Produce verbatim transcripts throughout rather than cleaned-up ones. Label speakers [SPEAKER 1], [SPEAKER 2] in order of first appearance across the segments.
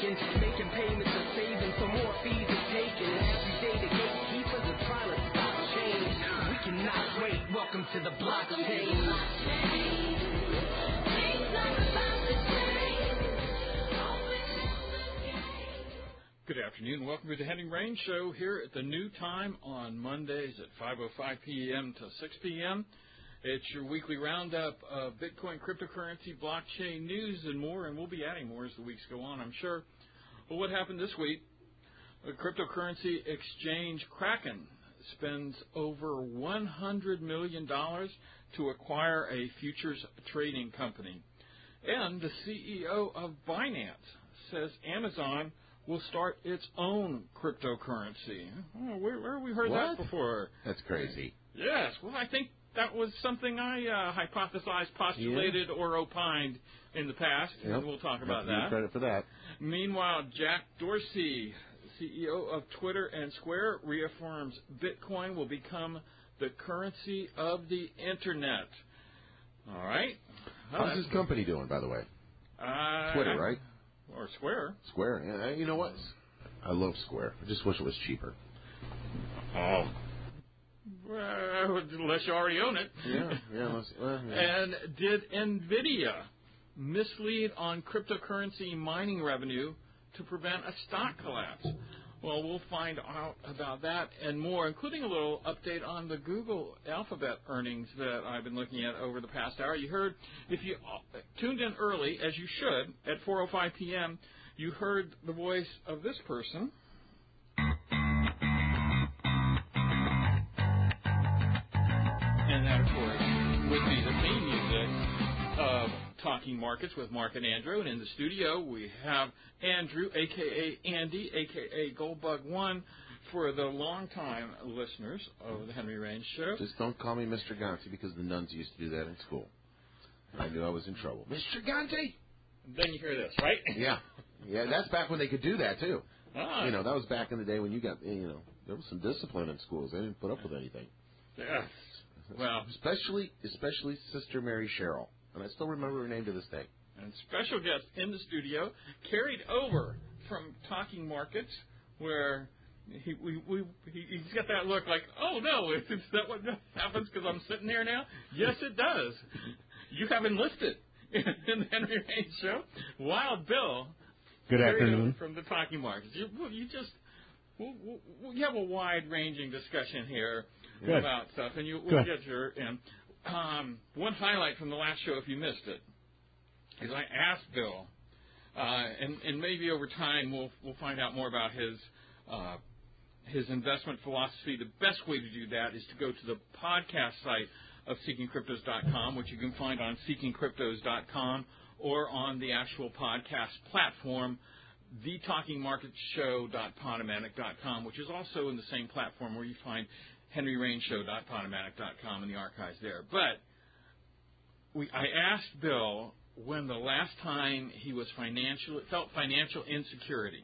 [SPEAKER 1] faking, making payments and saving for more fees and taking. And every day the gatekeepers are trying to stop change. We cannot wait. Welcome to the blockchain.
[SPEAKER 2] Good afternoon. Welcome to the Henry Rain Show here at the new time on Mondays at five oh five p.m. to six p.m. It's your weekly roundup of Bitcoin, cryptocurrency, blockchain news, and more, and we'll be adding more as the weeks go on, I'm sure. Well, what happened this week? The cryptocurrency exchange Kraken spends over one hundred million dollars to acquire a futures trading company. And the C E O of Binance says Amazon will start its own cryptocurrency. Oh, where, where have we heard
[SPEAKER 3] what?
[SPEAKER 2] that before?
[SPEAKER 3] That's crazy.
[SPEAKER 2] Yes. Well, I think that was something I uh, hypothesized, postulated, yeah. or opined in the past.
[SPEAKER 3] Yep.
[SPEAKER 2] And we'll talk about
[SPEAKER 3] Have to give
[SPEAKER 2] that.
[SPEAKER 3] credit for that.
[SPEAKER 2] Meanwhile, Jack Dorsey, C E O of Twitter and Square, reaffirms Bitcoin will become the currency of the Internet. All right.
[SPEAKER 3] How's this company doing, by the way?
[SPEAKER 2] Uh,
[SPEAKER 3] Twitter, right?
[SPEAKER 2] Or Square.
[SPEAKER 3] Square. Yeah, you know what? I love Square. I just wish it was cheaper.
[SPEAKER 2] Oh. Well, unless you already own it.
[SPEAKER 3] Yeah, yeah. Let's, well, yeah.
[SPEAKER 2] And did NVIDIA mislead on cryptocurrency mining revenue to prevent a stock collapse? Well, we'll find out about that and more, including a little update on the Google Alphabet earnings that I've been looking at over the past hour. You heard, if you tuned in early, as you should, at four oh five p.m., you heard the voice of this person. And that, of course, would be the theme music of Talking Markets with Mark and Andrew. And in the studio, we have Andrew, a k a. Andy, a k a. Goldbug One, for the longtime listeners of the Henry Rain Show.
[SPEAKER 3] Just don't call me Mister Gonti because the nuns used to do that in school. I knew I was in trouble. Mister Gonti!
[SPEAKER 2] Then you hear this, right?
[SPEAKER 3] Yeah. Yeah, that's back when they could do that, too.
[SPEAKER 2] Ah.
[SPEAKER 3] You know, that was back in the day when you got, you know, there was some discipline in schools. They didn't put up with anything.
[SPEAKER 2] Yes. Well,
[SPEAKER 3] especially, especially Sister Mary Cheryl. And I still remember her name to this day.
[SPEAKER 2] And special guest in the studio, carried over from Talking Markets, where he we, we he, he's got that look like, oh no, is that what happens because I'm sitting here now? Yes, it does. You have enlisted in the Henry Rain Show. Wild Bill.
[SPEAKER 4] Good afternoon.
[SPEAKER 2] From the Talking Markets, you you just we'll, we'll, we have a wide-ranging discussion here
[SPEAKER 4] Good.
[SPEAKER 2] about stuff, and you we'll
[SPEAKER 4] Good.
[SPEAKER 2] get your in. Um, one highlight from the last show, if you missed it, is I asked Bill, uh, and, and maybe over time we'll we'll find out more about his uh, his investment philosophy. The best way to do that is to go to the podcast site of seeking cryptos dot com, which you can find on seeking cryptos dot com or on the actual podcast platform, the talking market show dot podomatic dot com, which is also in the same platform where you find henry rain show dot podomatic dot com in the archives there. But we, I asked Bill when the last time he was financial, felt financial insecurity.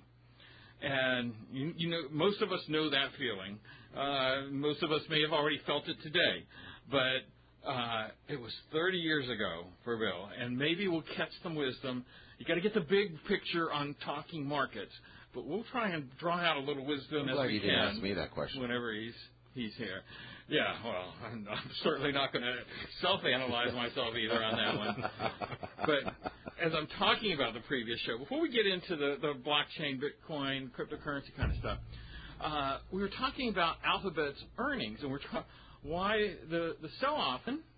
[SPEAKER 2] And, you, you know, most of us know that feeling. Uh, most of us may have already felt it today. But uh, it was thirty years ago for Bill. And maybe we'll catch some wisdom. You got to get the big picture on Talking Markets. But we'll try and draw out a little wisdom
[SPEAKER 3] I'm
[SPEAKER 2] as
[SPEAKER 3] glad
[SPEAKER 2] we
[SPEAKER 3] you
[SPEAKER 2] can.
[SPEAKER 3] didn't ask me that question.
[SPEAKER 2] Whenever he's he's here. Yeah, well, I'm, I'm certainly not going to self-analyze myself either on that one. But as I'm talking about the previous show, before we get into the, the blockchain, Bitcoin, cryptocurrency kind of stuff, uh, we were talking about Alphabet's earnings, and we're talking why the, the sell-off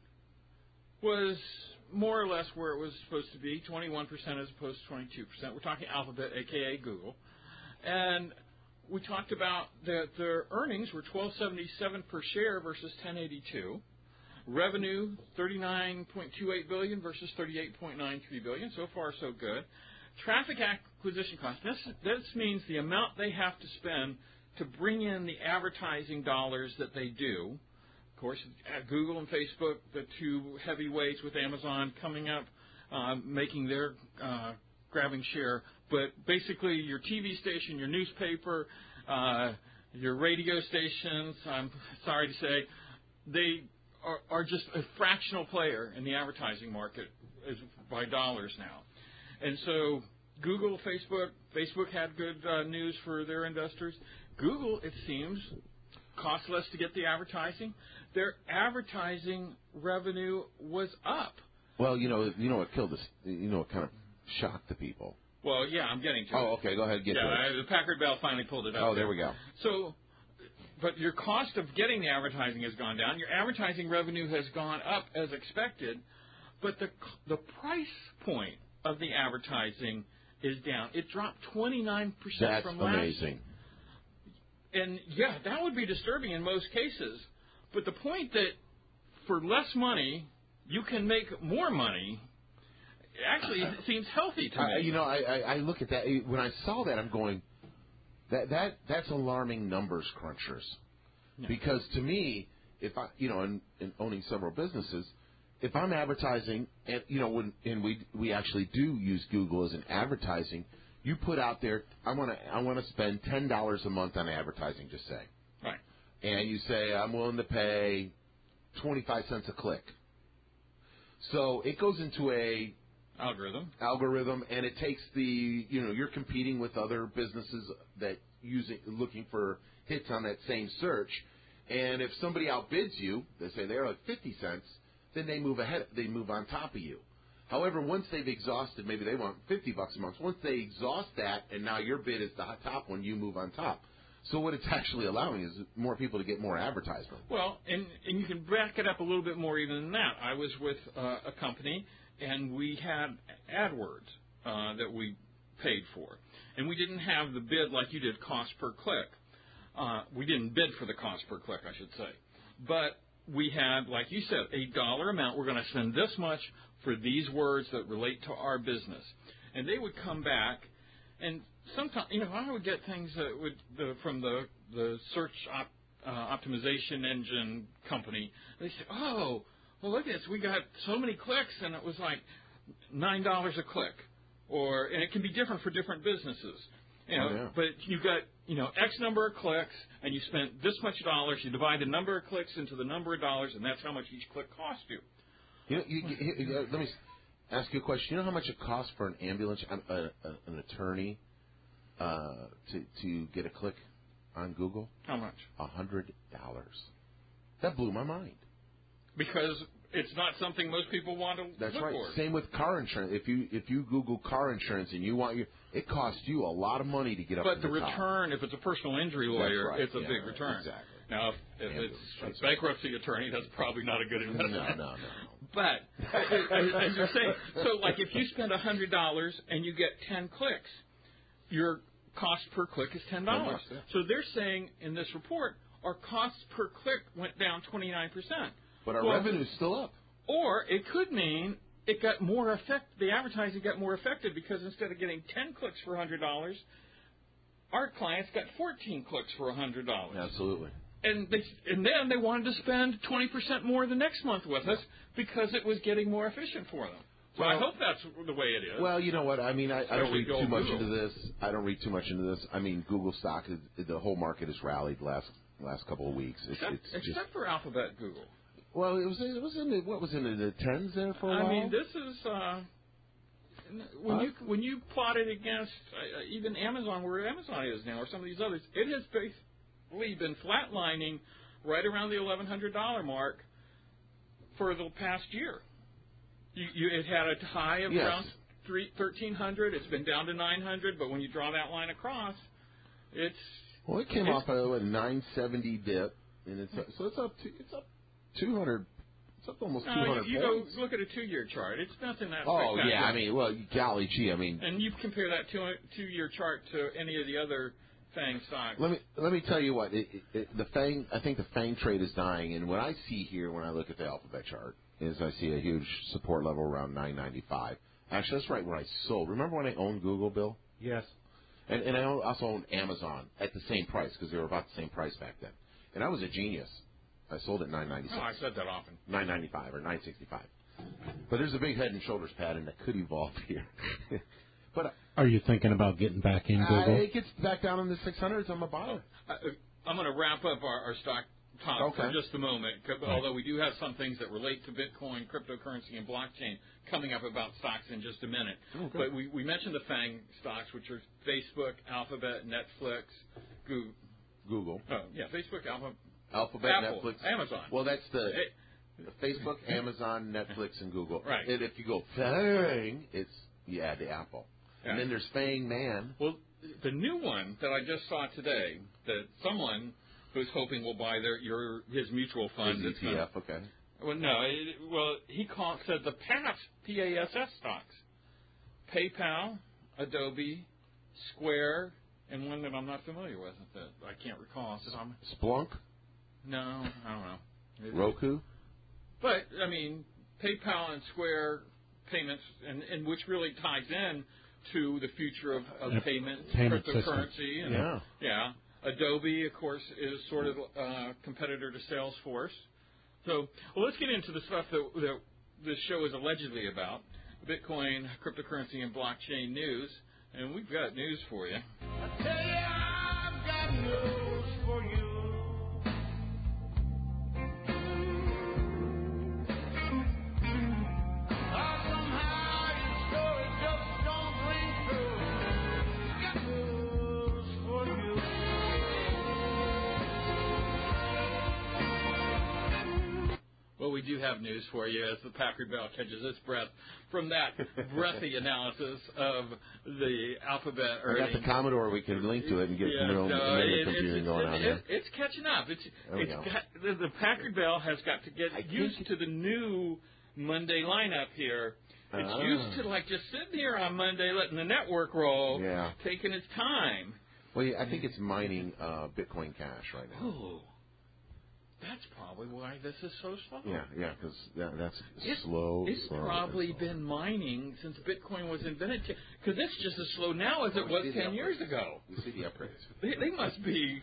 [SPEAKER 2] was more or less where it was supposed to be, twenty-one percent as opposed to twenty-two percent. We're talking Alphabet, a k a. Google. And we talked about that their earnings were twelve seventy-seven per share versus ten eighty-two. Revenue thirty-nine point two eight billion dollars versus thirty-eight point nine three billion dollars. So far, so good. Traffic acquisition cost. This, this means the amount they have to spend to bring in the advertising dollars that they do. Of course, Google and Facebook, the two heavyweights with Amazon coming up, uh, making their uh, grabbing share. But basically, your T V station, your newspaper, uh, your radio stations, I'm sorry to say, they are, are just a fractional player in the advertising market as, by dollars now. And so Google, Facebook. Facebook had good uh, news for their investors. Google, it seems, costs less to get the advertising. Their advertising revenue was up.
[SPEAKER 3] Well, you know, you know what killed us. You know what kind of shocked the people.
[SPEAKER 2] Well, yeah, I'm getting to it.
[SPEAKER 3] Oh, okay. Go ahead. Get
[SPEAKER 2] yeah,
[SPEAKER 3] to it.
[SPEAKER 2] I, the Packard Bell finally pulled it up.
[SPEAKER 3] Oh, there we go.
[SPEAKER 2] So, but your cost of getting the advertising has gone down. Your advertising revenue has gone up as expected, but the the price point of the advertising is down. It dropped twenty-nine percent
[SPEAKER 3] That's
[SPEAKER 2] from last.
[SPEAKER 3] amazing.
[SPEAKER 2] And yeah, that would be disturbing in most cases. But the point that for less money you can make more money actually it seems healthy to me.
[SPEAKER 3] Uh, you know, I, I, I look at that when I saw that, I'm going, that that that's alarming numbers crunchers, yeah. Because to me, if I, you know, in, in owning several businesses, if I'm advertising, and you know, when and we we actually do use Google as an advertising, you put out there, I want to I want to spend ten dollars a month on advertising, just say,
[SPEAKER 2] right,
[SPEAKER 3] and you say I'm willing to pay twenty-five cents a click. So it goes into a
[SPEAKER 2] algorithm,
[SPEAKER 3] algorithm, and it takes the, you know, you're competing with other businesses that using looking for hits on that same search, and if somebody outbids you, they say they're like fifty cents, then they move ahead, they move on top of you. However, once they've exhausted, maybe they want fifty bucks a month. Once they exhaust that, and now your bid is the top one, you move on top. So what it's actually allowing is more people to get more advertisement.
[SPEAKER 2] Well, and, and you can back it up a little bit more even than that. I was with uh, a company, and we had AdWords uh, that we paid for. And we didn't have the bid like you did, cost per click. Uh, we didn't bid for the cost per click, I should say. But we had, like you said, a dollar amount. We're going to spend this much for these words that relate to our business. And they would come back, and sometimes, you know, I would get things that would the, from the the search op, uh, optimization engine company. They say, "Oh, well, look at this. We got so many clicks, and it was like nine dollars a click." Or and it can be different for different businesses. You know,
[SPEAKER 3] oh, yeah.
[SPEAKER 2] But you got you know X number of clicks, and you spent this much dollars. You divide the number of clicks into the number of dollars, and that's how much each click cost you.
[SPEAKER 3] You know, you, you, you, let me ask you a question. You know how much it costs for an ambulance, uh, uh, an attorney, uh, to to get a click on Google?
[SPEAKER 2] How much?
[SPEAKER 3] A hundred dollars. That blew my mind.
[SPEAKER 2] Because it's not something most people want to
[SPEAKER 3] That's
[SPEAKER 2] look
[SPEAKER 3] right.
[SPEAKER 2] for.
[SPEAKER 3] Same with car insurance. If you if you Google car insurance and you want your, it costs you a lot of money to get up.
[SPEAKER 2] But
[SPEAKER 3] to
[SPEAKER 2] the,
[SPEAKER 3] the top.
[SPEAKER 2] return, if it's a personal injury lawyer,
[SPEAKER 3] right.
[SPEAKER 2] it's a
[SPEAKER 3] yeah,
[SPEAKER 2] big return.
[SPEAKER 3] Exactly.
[SPEAKER 2] Now, if, if it's a bankruptcy attorney, that's probably not a good investment.
[SPEAKER 3] No, no, no.
[SPEAKER 2] But as, as you're saying, so like if you spend a hundred dollars and you get ten clicks, your cost per click is ten dollars.
[SPEAKER 3] Yeah.
[SPEAKER 2] So they're saying in this report, our cost per click went down twenty nine percent.
[SPEAKER 3] But our
[SPEAKER 2] well,
[SPEAKER 3] revenue's still up.
[SPEAKER 2] Or it could mean it got more effect. The advertising got more effective because instead of getting ten clicks for a hundred dollars, our clients got fourteen clicks for a hundred dollars.
[SPEAKER 3] Absolutely.
[SPEAKER 2] And they, and then they wanted to spend twenty percent more the next month with us because it was getting more efficient for them. So
[SPEAKER 3] well,
[SPEAKER 2] I hope that's the way it is.
[SPEAKER 3] Well, you know what? I mean, I, I don't read too much
[SPEAKER 2] Google.
[SPEAKER 3] into this. I don't read too much into this. I mean, Google stock, is, the whole market has rallied last last couple of weeks. It's,
[SPEAKER 2] except
[SPEAKER 3] it's
[SPEAKER 2] except
[SPEAKER 3] just,
[SPEAKER 2] for Alphabet Google.
[SPEAKER 3] Well, it was it was in the, what was in the tens there for a
[SPEAKER 2] I
[SPEAKER 3] while.
[SPEAKER 2] mean, this is uh, when
[SPEAKER 3] huh?
[SPEAKER 2] you when you plot it against uh, even Amazon, where Amazon is now, or some of these others, it has basically been flatlining right around the eleven hundred dollar mark for the past year. You, you, it had a high of
[SPEAKER 3] yes.
[SPEAKER 2] around three, thirteen hundred. It's been down to nine hundred, but when you draw that line across, it's
[SPEAKER 3] well, it came
[SPEAKER 2] it's,
[SPEAKER 3] off a nine seventy dip, and it's up, so it's up to it's up two hundred. It's up almost
[SPEAKER 2] no,
[SPEAKER 3] two hundred.
[SPEAKER 2] You, you
[SPEAKER 3] points.
[SPEAKER 2] go look at a two-year chart. It's nothing that.
[SPEAKER 3] Oh yeah, I mean, well, golly gee, I mean.
[SPEAKER 2] And you compare that two, two-year chart to any of the other FANG stocks.
[SPEAKER 3] Let me let me tell you what it, it, it, the FANG. I think the FANG trade is dying, and what I see here when I look at the Alphabet chart is I see a huge support level around nine ninety-five. Actually, that's right where I sold. Remember when I owned Google, Bill?
[SPEAKER 4] Yes.
[SPEAKER 3] And, and I also owned Amazon at the same price because they were about the same price back then. And I was a genius. I sold at nine ninety-six.
[SPEAKER 2] Oh, I said that often.
[SPEAKER 3] nine ninety-five or nine sixty-five. But there's a big head and shoulders pattern that could evolve here. But
[SPEAKER 4] are you thinking about getting back in Google?
[SPEAKER 3] Uh, it gets back down in the six hundreds. I'm a buyer.
[SPEAKER 2] I, I'm going to wrap up our, our stock talk
[SPEAKER 3] Okay.
[SPEAKER 2] for just a moment, c- although we do have some things that relate to Bitcoin, cryptocurrency, and blockchain coming up about stocks in just a minute.
[SPEAKER 3] Okay.
[SPEAKER 2] But we, we mentioned the FANG stocks, which are Facebook, Alphabet, Netflix, Google.
[SPEAKER 3] Google,
[SPEAKER 2] Oh, yeah, Facebook, Alphabet,
[SPEAKER 3] Alphabet,
[SPEAKER 2] Apple,
[SPEAKER 3] Netflix,
[SPEAKER 2] Amazon.
[SPEAKER 3] Well, that's the
[SPEAKER 2] It-
[SPEAKER 3] Facebook, Amazon, Netflix, and Google.
[SPEAKER 2] Right.
[SPEAKER 3] And if you go FANG, it's you add the Apple.
[SPEAKER 2] Yeah.
[SPEAKER 3] And then there's FANG Man.
[SPEAKER 2] Well, the new one that I just saw today, that someone who's hoping will buy their your his mutual fund.
[SPEAKER 3] His
[SPEAKER 2] that's
[SPEAKER 3] E T F,
[SPEAKER 2] gonna-
[SPEAKER 3] okay.
[SPEAKER 2] Well, no. It, well, he called, said the P A S, P A S S stocks, PayPal, Adobe, Square, and one that I'm not familiar with that I can't recall. So I'm,
[SPEAKER 3] Splunk,
[SPEAKER 2] no, I don't know. It-
[SPEAKER 3] Roku.
[SPEAKER 2] But I mean, PayPal and Square payments, and, and which really ties in to the future of, of
[SPEAKER 4] Yeah,
[SPEAKER 2] payment,
[SPEAKER 4] payment
[SPEAKER 2] cryptocurrency, and
[SPEAKER 3] Yeah.
[SPEAKER 2] yeah. Adobe, of course, is sort of a uh, competitor to Salesforce. So, well, let's get into the stuff that, that this show is allegedly about: Bitcoin, cryptocurrency, and blockchain news. And we've got news for you.
[SPEAKER 1] I tell you, I've got news for you. Oh, somehow your story just don't ring true. Got news for you.
[SPEAKER 2] Well, we do have news for you as the Packard Bell catches its breath from that breathy analysis of the Alphabet
[SPEAKER 3] I got
[SPEAKER 2] earnings.
[SPEAKER 3] the Commodore. We can link to it and get
[SPEAKER 2] Yeah,
[SPEAKER 3] some real
[SPEAKER 2] no,
[SPEAKER 3] memory
[SPEAKER 2] it-
[SPEAKER 3] computing
[SPEAKER 2] it's,
[SPEAKER 3] going
[SPEAKER 2] it,
[SPEAKER 3] on
[SPEAKER 2] it,
[SPEAKER 3] there.
[SPEAKER 2] It's catching up. It's,
[SPEAKER 3] There we
[SPEAKER 2] it's
[SPEAKER 3] go.
[SPEAKER 2] got, the, the Packard Bell has got to get
[SPEAKER 3] I think
[SPEAKER 2] used
[SPEAKER 3] it-
[SPEAKER 2] to the new Monday lineup here. It's
[SPEAKER 3] Ah.
[SPEAKER 2] used to like just sitting here on Monday, letting the network roll,
[SPEAKER 3] Yeah.
[SPEAKER 2] taking its time.
[SPEAKER 3] Well, yeah, I think it's mining uh, Bitcoin Cash right now.
[SPEAKER 2] Oh, that's probably why this is so slow.
[SPEAKER 3] Yeah, yeah, because that, that's
[SPEAKER 2] It's,
[SPEAKER 3] slow.
[SPEAKER 2] it's
[SPEAKER 3] slow,
[SPEAKER 2] probably
[SPEAKER 3] and slow.
[SPEAKER 2] been mining since Bitcoin was invented. Because it's just as slow now as it
[SPEAKER 3] We
[SPEAKER 2] was
[SPEAKER 3] see the
[SPEAKER 2] ten years
[SPEAKER 3] upgrades.
[SPEAKER 2] ago.
[SPEAKER 3] We see the upgrades.
[SPEAKER 2] They, they must be.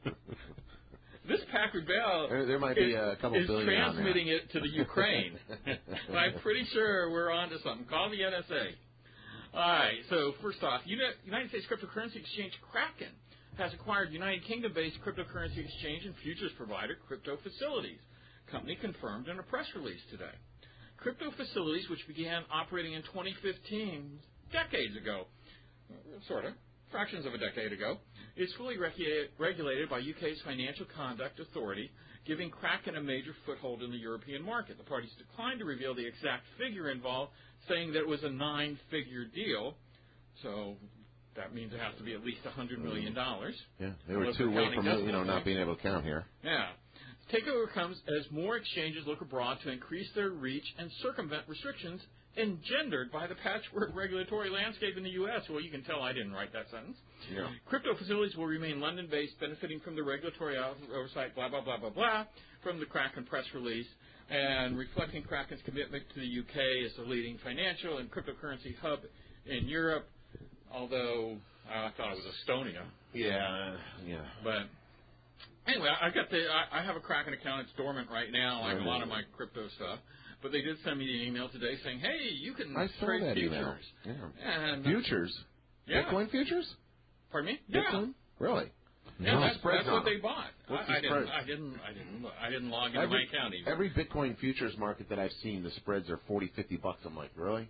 [SPEAKER 2] This Packard Bell
[SPEAKER 3] There, there might be
[SPEAKER 2] is,
[SPEAKER 3] a couple
[SPEAKER 2] is
[SPEAKER 3] billion on
[SPEAKER 2] transmitting
[SPEAKER 3] there.
[SPEAKER 2] it to the Ukraine. And I'm pretty sure we're on to something. Call the N S A. All right. So first off, Uni- United States cryptocurrency exchange Kraken has acquired United Kingdom-based cryptocurrency exchange and futures provider Crypto Facilities. Company confirmed in a press release today. Crypto Facilities, which began operating in twenty fifteen, decades ago, sort of, fractions of a decade ago, is fully regu- regulated by U K's Financial Conduct Authority, giving Kraken a major foothold in the European market. The parties declined to reveal the exact figure involved, saying that it was a nine-figure deal, so that means it has to be at least one hundred million dollars.
[SPEAKER 3] Yeah, they were
[SPEAKER 2] Unless
[SPEAKER 3] two
[SPEAKER 2] we're
[SPEAKER 3] away
[SPEAKER 2] counting
[SPEAKER 3] from
[SPEAKER 2] decimal
[SPEAKER 3] you know not
[SPEAKER 2] points.
[SPEAKER 3] being able to count here.
[SPEAKER 2] Yeah. Takeover comes as more exchanges look abroad to increase their reach and circumvent restrictions engendered by the patchwork regulatory landscape in the U S. Well, you can tell I didn't write that sentence.
[SPEAKER 3] Yeah.
[SPEAKER 2] Crypto Facilities will remain London-based, benefiting from the regulatory oversight, blah, blah, blah, blah, blah, from the Kraken press release, and reflecting Kraken's commitment to the U K as the leading financial and cryptocurrency hub in Europe, although uh, I thought it was Estonia.
[SPEAKER 3] Yeah, yeah.
[SPEAKER 2] But anyway, I got the. I, I have a Kraken account. It's dormant right now, like a lot of my crypto stuff. But they did send me an email today saying, "Hey, you can
[SPEAKER 3] I saw
[SPEAKER 2] trade
[SPEAKER 3] that
[SPEAKER 2] futures."
[SPEAKER 3] email. Yeah.
[SPEAKER 2] And uh,
[SPEAKER 3] Futures.
[SPEAKER 2] yeah.
[SPEAKER 3] Bitcoin futures.
[SPEAKER 2] Pardon me? Yeah.
[SPEAKER 3] Bitcoin. Really?
[SPEAKER 2] Yeah,
[SPEAKER 3] No.
[SPEAKER 2] that's,
[SPEAKER 3] Spreads
[SPEAKER 2] that's what
[SPEAKER 3] on
[SPEAKER 2] they
[SPEAKER 3] them.
[SPEAKER 2] bought.
[SPEAKER 3] What's
[SPEAKER 2] I,
[SPEAKER 3] the
[SPEAKER 2] I didn't.
[SPEAKER 3] spread?
[SPEAKER 2] I didn't. I didn't. I didn't log into
[SPEAKER 3] Every,
[SPEAKER 2] my account even.
[SPEAKER 3] every Bitcoin futures market that I've seen, the spreads are forty, fifty bucks. I'm like, really?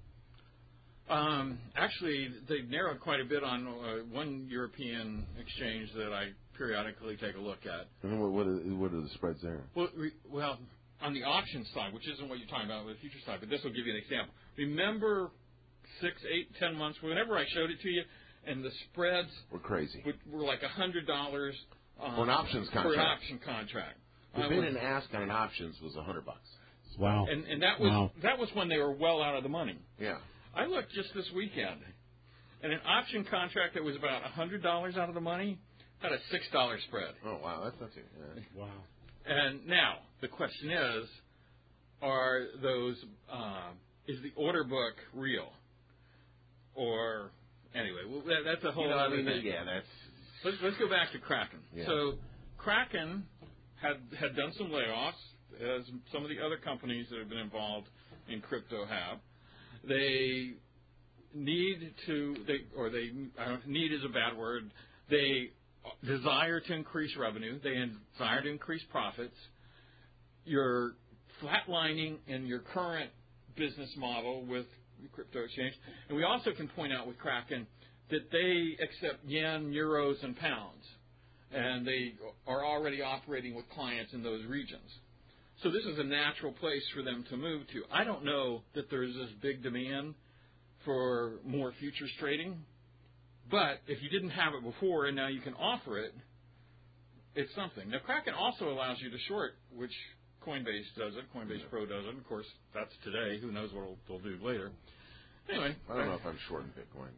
[SPEAKER 2] Um, actually, they've narrowed quite a bit on uh, one European exchange that I periodically take a look at.
[SPEAKER 3] And what, what, are, what are the spreads there?
[SPEAKER 2] Well, re, well, on the option side, which isn't what you're talking about with the future side, but this will give you an example. Remember six, eight, ten months, whenever I showed it to you, and the spreads
[SPEAKER 3] We're crazy.
[SPEAKER 2] would, were like one hundred dollars um,
[SPEAKER 3] For an options
[SPEAKER 2] For an
[SPEAKER 3] contract.
[SPEAKER 2] option contract.
[SPEAKER 3] The
[SPEAKER 2] I
[SPEAKER 3] bid
[SPEAKER 2] would-
[SPEAKER 3] and ask on an options was a hundred bucks.
[SPEAKER 4] Wow.
[SPEAKER 2] and, and that was
[SPEAKER 4] Wow.
[SPEAKER 2] that was when they were well out of the money.
[SPEAKER 3] Yeah.
[SPEAKER 2] I looked just this weekend, and an option contract that was about one hundred dollars out of the money had a six dollar spread.
[SPEAKER 3] Oh wow, that's not too. Yeah.
[SPEAKER 4] Wow.
[SPEAKER 2] And now the question is, are those uh, is the order book real? Or anyway, well, that, that's a whole
[SPEAKER 3] You know, I
[SPEAKER 2] other
[SPEAKER 3] mean,
[SPEAKER 2] thing.
[SPEAKER 3] yeah, that's.
[SPEAKER 2] Let's, let's go back to Kraken.
[SPEAKER 3] Yeah.
[SPEAKER 2] So Kraken had had done some layoffs, as some of the other companies that have been involved in crypto have. They need to, they or they I don't, need is a bad word. They desire to increase revenue. They desire to increase profits. You're flatlining in your current business model with crypto exchange. And we also can point out with Kraken that they accept yen, euros, and pounds. And they are already operating with clients in those regions. So this is a natural place for them to move to. I don't know that there's this big demand for more futures trading, but if you didn't have it before and now you can offer it, it's something. Now, Kraken also allows you to short, which Coinbase does it. Coinbase yeah. Pro does it. Of course, that's today. Who knows what they'll do later. Anyway.
[SPEAKER 3] I don't know if I'm shorting Bitcoin.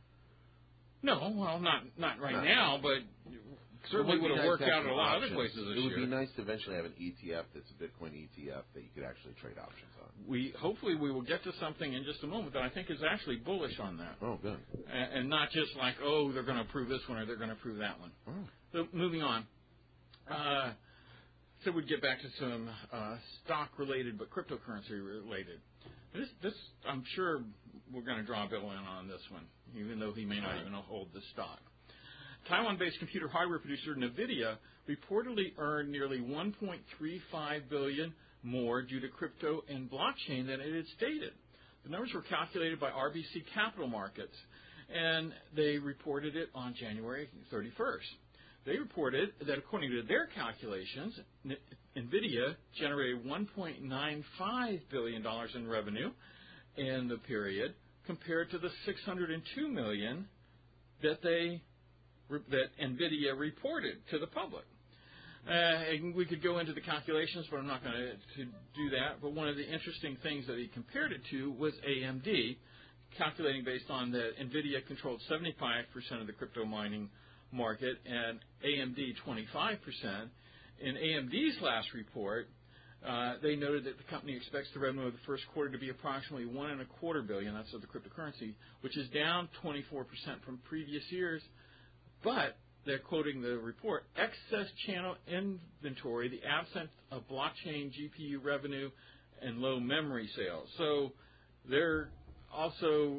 [SPEAKER 2] No, well, not not right not now, but certainly would have nice worked out at a lot of other places this year.
[SPEAKER 3] It would year. be nice to eventually have an E T F that's a Bitcoin E T F that you could actually trade options on.
[SPEAKER 2] We hopefully we will get to something in just a moment that I think is actually bullish on that.
[SPEAKER 3] Oh, good.
[SPEAKER 2] And, and not just like, oh, they're going to approve this one or they're going to approve that one.
[SPEAKER 3] Oh.
[SPEAKER 2] So moving on. Uh, so we'd get back to some uh, stock-related but cryptocurrency-related. This, this, I'm sure we're going to draw Bill in on this one, even though he may not even hold the stock. Taiwan-based computer hardware producer NVIDIA reportedly earned nearly one point three five billion dollars more due to crypto and blockchain than it had stated. The numbers were calculated by R B C Capital Markets, and they reported it on January thirty-first. They reported that according to their calculations, NVIDIA generated one point nine five billion dollars in revenue in the period compared to the six hundred two million dollars that they that NVIDIA reported to the public. Uh, and we could go into the calculations, but I'm not going to do that. But one of the interesting things that he compared it to was A M D, calculating based on that NVIDIA controlled seventy-five percent of the crypto mining market and A M D twenty-five percent. In A M D's last report, uh, they noted that the company expects the revenue of the first quarter to be approximately one and a quarter billion. That's of the cryptocurrency, which is down twenty-four percent from previous years. But they're quoting the report, excess channel inventory, the absence of blockchain G P U revenue, and low memory sales. So they're also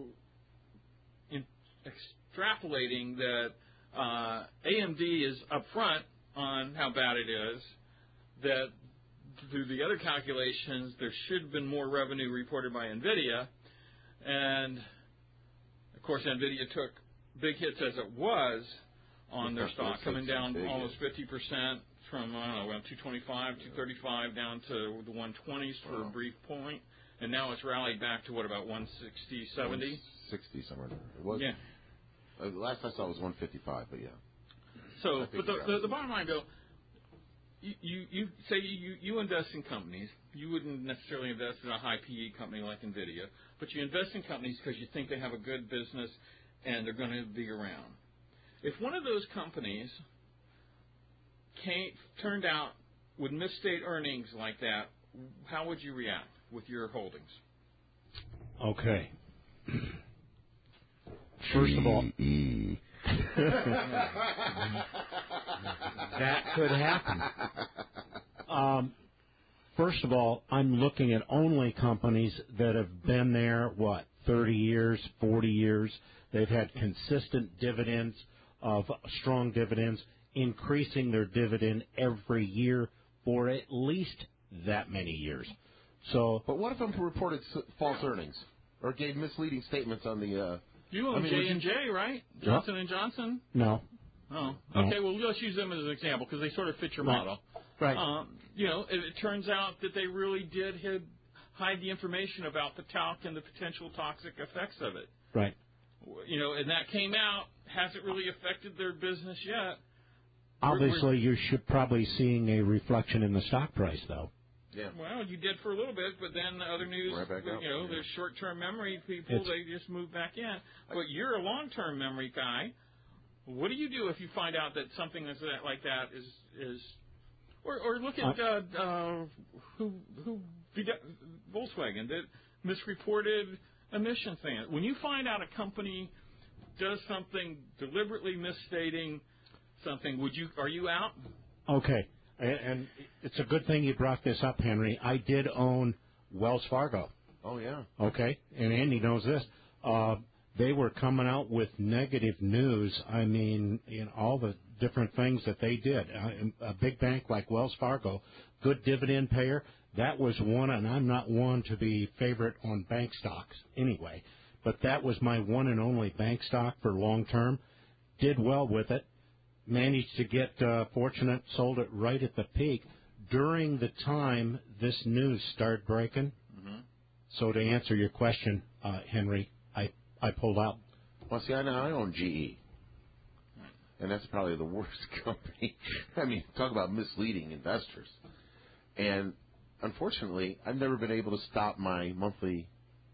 [SPEAKER 2] in extrapolating that uh, A M D is upfront on how bad it is, that through the other calculations, there should have been more revenue reported by NVIDIA. And, of course, NVIDIA took big hits as it was on their stock, coming down almost fifty percent from, I don't know, around two twenty-five, two thirty-five down to the one twenties for a brief point. And now it's rallied back to, what, about one sixty, seventy?
[SPEAKER 3] one sixty, somewhere there. It was,
[SPEAKER 2] yeah.
[SPEAKER 3] Uh, last I saw it was one fifty-five, but yeah.
[SPEAKER 2] So, but the, the, the bottom line, Bill, you, you, you say you, you invest in companies. You wouldn't necessarily invest in a high P E company like NVIDIA, but you invest in companies because you think they have a good business and they're going to be around. If one of those companies came, turned out with misstate earnings like that, how would you react with your holdings?
[SPEAKER 4] Okay. First of all, that could happen. Um, first of all, I'm looking at only companies that have been there, what, thirty years, forty years. They've had consistent dividends of strong dividends, increasing their dividend every year for at least that many years. So,
[SPEAKER 3] but what if I'm reported false earnings or gave misleading statements on the? Uh,
[SPEAKER 2] you own
[SPEAKER 3] I mean,
[SPEAKER 2] J and J, right? Johnson and Johnson.
[SPEAKER 4] No.
[SPEAKER 2] Oh, okay. Well, let's use them as an example because they sort of fit your
[SPEAKER 4] right.
[SPEAKER 2] model.
[SPEAKER 4] Right.
[SPEAKER 2] Um, you know, it, it turns out that they really did hid, hide the information about the talc and the potential toxic effects of it.
[SPEAKER 4] Right.
[SPEAKER 2] You know, and that came out. Hasn't really affected their business yet.
[SPEAKER 4] Obviously,
[SPEAKER 2] we're, we're,
[SPEAKER 4] you should probably seeing a reflection in the stock price, though.
[SPEAKER 3] Yeah.
[SPEAKER 2] Well, you did for a little bit, but then the other news,
[SPEAKER 3] right back
[SPEAKER 2] you
[SPEAKER 3] up.
[SPEAKER 2] know,
[SPEAKER 3] yeah.
[SPEAKER 2] there's short-term memory people,
[SPEAKER 4] it's,
[SPEAKER 2] they just move back in. But you're a long-term memory guy. What do you do if you find out that something that's like that is is, or or look at uh, uh, who who Volkswagen that misreported emission thing. When you find out a company does something deliberately misstating something, would you are you out?
[SPEAKER 4] Okay, and, and it's a good thing you brought this up, Henry. I did own Wells Fargo.
[SPEAKER 3] Oh yeah.
[SPEAKER 4] Okay, and Andy knows this. Uh, they were coming out with negative news. I mean, you know, all the different things that they did. A big bank like Wells Fargo, good dividend payer, that was one, and I'm not one to be favorite on bank stocks anyway, but that was my one and only bank stock for long term. Did well with it, managed to get uh, fortunate, sold it right at the peak during the time this news started breaking. Mm-hmm. So to answer your question, uh, Henry, I, I pulled out.
[SPEAKER 3] Well, see, I know I own G E, and that's probably the worst company. I mean, talk about misleading investors. And unfortunately, I've never been able to stop my monthly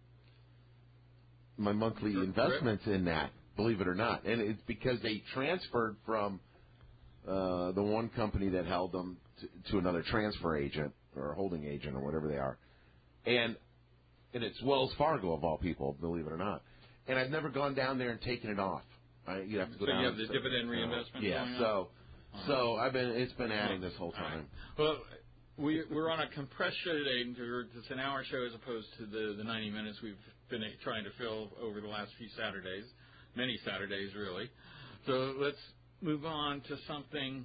[SPEAKER 3] my monthly investments in that, believe it or not. And it's because they transferred from uh, the one company that held them to, to another transfer agent or holding agent or whatever they are. And and it's Wells Fargo, of all people, believe it or not. And I've never gone down there and taken it off. I, you have to go
[SPEAKER 2] so
[SPEAKER 3] down.
[SPEAKER 2] you have the
[SPEAKER 3] and
[SPEAKER 2] dividend uh, reinvestment.
[SPEAKER 3] Yeah.
[SPEAKER 2] Going
[SPEAKER 3] So
[SPEAKER 2] on?
[SPEAKER 3] so I've been it's been adding this whole time.
[SPEAKER 2] Right. Well, we we're on a compressed show today. It's an hour show as opposed to the the ninety minutes we've been trying to fill over the last few Saturdays, many Saturdays really. So let's move on to something.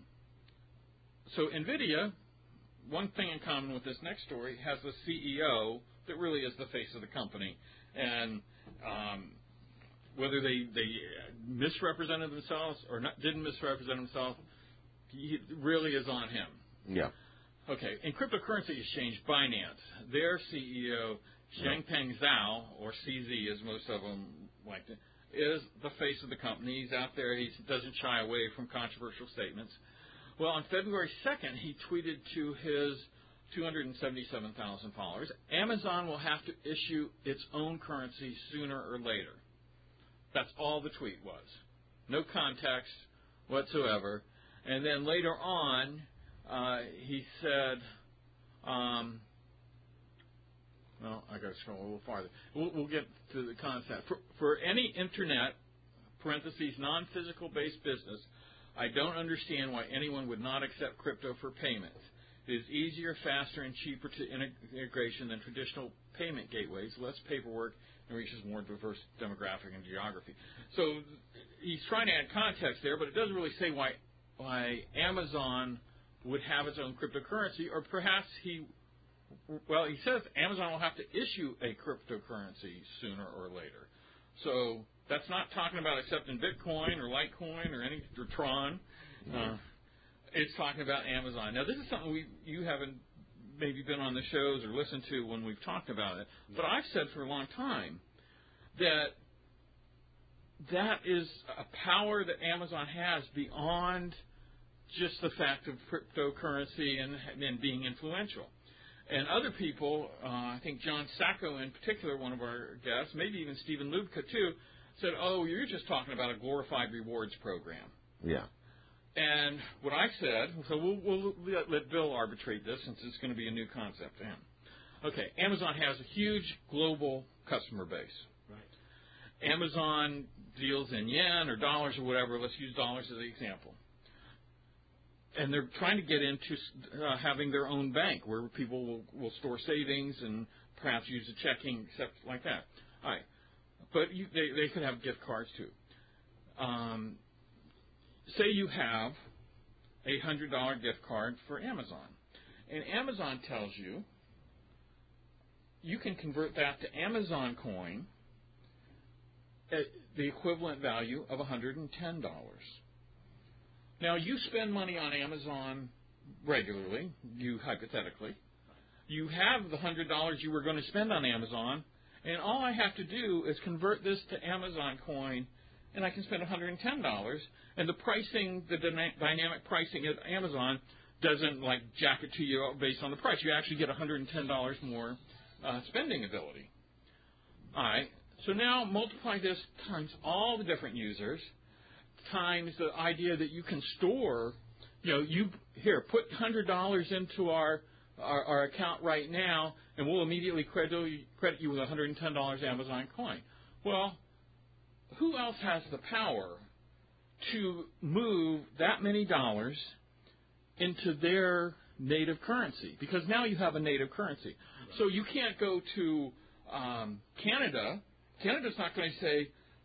[SPEAKER 2] So NVIDIA, one thing in common with this next story, has a C E O that really is the face of the company, and um, whether they they misrepresented themselves or not, didn't misrepresent themselves, he really is on him.
[SPEAKER 3] Yeah.
[SPEAKER 2] Okay. In cryptocurrency exchange Binance, their C E O Changpeng Zhao, or C Z as most of them like to, is the face of the company. He's out there. He doesn't shy away from controversial statements. Well, on February second, he tweeted to his two hundred seventy-seven thousand followers, Amazon will have to issue its own currency sooner or later. That's all the tweet was. No context whatsoever. And then later on, uh, he said, um, well, I got to scroll a little farther. We'll, we'll get to the concept. For, for any internet, parentheses, non-physical based business, I don't understand why anyone would not accept crypto for payments. It is easier, faster, and cheaper to integration than traditional payment gateways, less paperwork, and reaches more diverse demographic and geography. So he's trying to add context there, but it doesn't really say why why Amazon would have its own cryptocurrency, or perhaps he, well, he says Amazon will have to issue a cryptocurrency sooner or later. So that's not talking about accepting Bitcoin or Litecoin or any or Tron. Uh, it's talking about Amazon. Now, this is something we you haven't maybe been on the shows or listened to when we've talked about it, but I've said for a long time that that is a power that Amazon has beyond just the fact of cryptocurrency and, and being influential. And other people, uh, I think John Sacco in particular, one of our guests, maybe even Stephen Lubka too, said, oh, you're just talking about a glorified rewards program.
[SPEAKER 3] Yeah.
[SPEAKER 2] And what I said, so we'll, we'll let, let Bill arbitrate this since it's going to be a new concept to him. Okay, Amazon has a huge global customer base. Right. Amazon deals in yen or dollars or whatever. Let's use dollars as the example. And they're trying to get into uh, having their own bank where people will, will store savings and perhaps use a checking, except like that. All right. But you, they, they could have gift cards too. Um, say you have a one hundred dollars gift card for Amazon. And Amazon tells you you can convert that to Amazon coin at the equivalent value of one hundred ten dollars. Now, you spend money on Amazon regularly, you hypothetically. You have the one hundred dollars you were going to spend on Amazon, and all I have to do is convert this to Amazon coin, and I can spend one hundred ten dollars. And the pricing, the dynamic pricing at Amazon doesn't, like, jack it to you based on the price. You actually get one hundred ten dollars more uh, spending ability. All right. So now multiply this times all the different users, times the idea that you can store, you know, you here put one hundred dollars into our, our our account right now, and we'll immediately credit you, credit you with one hundred ten dollars Amazon coin. Well, who else has the power to move that many dollars into their native currency? Because now you have a native currency. So you can't go to um, Canada. Canada's not going to say,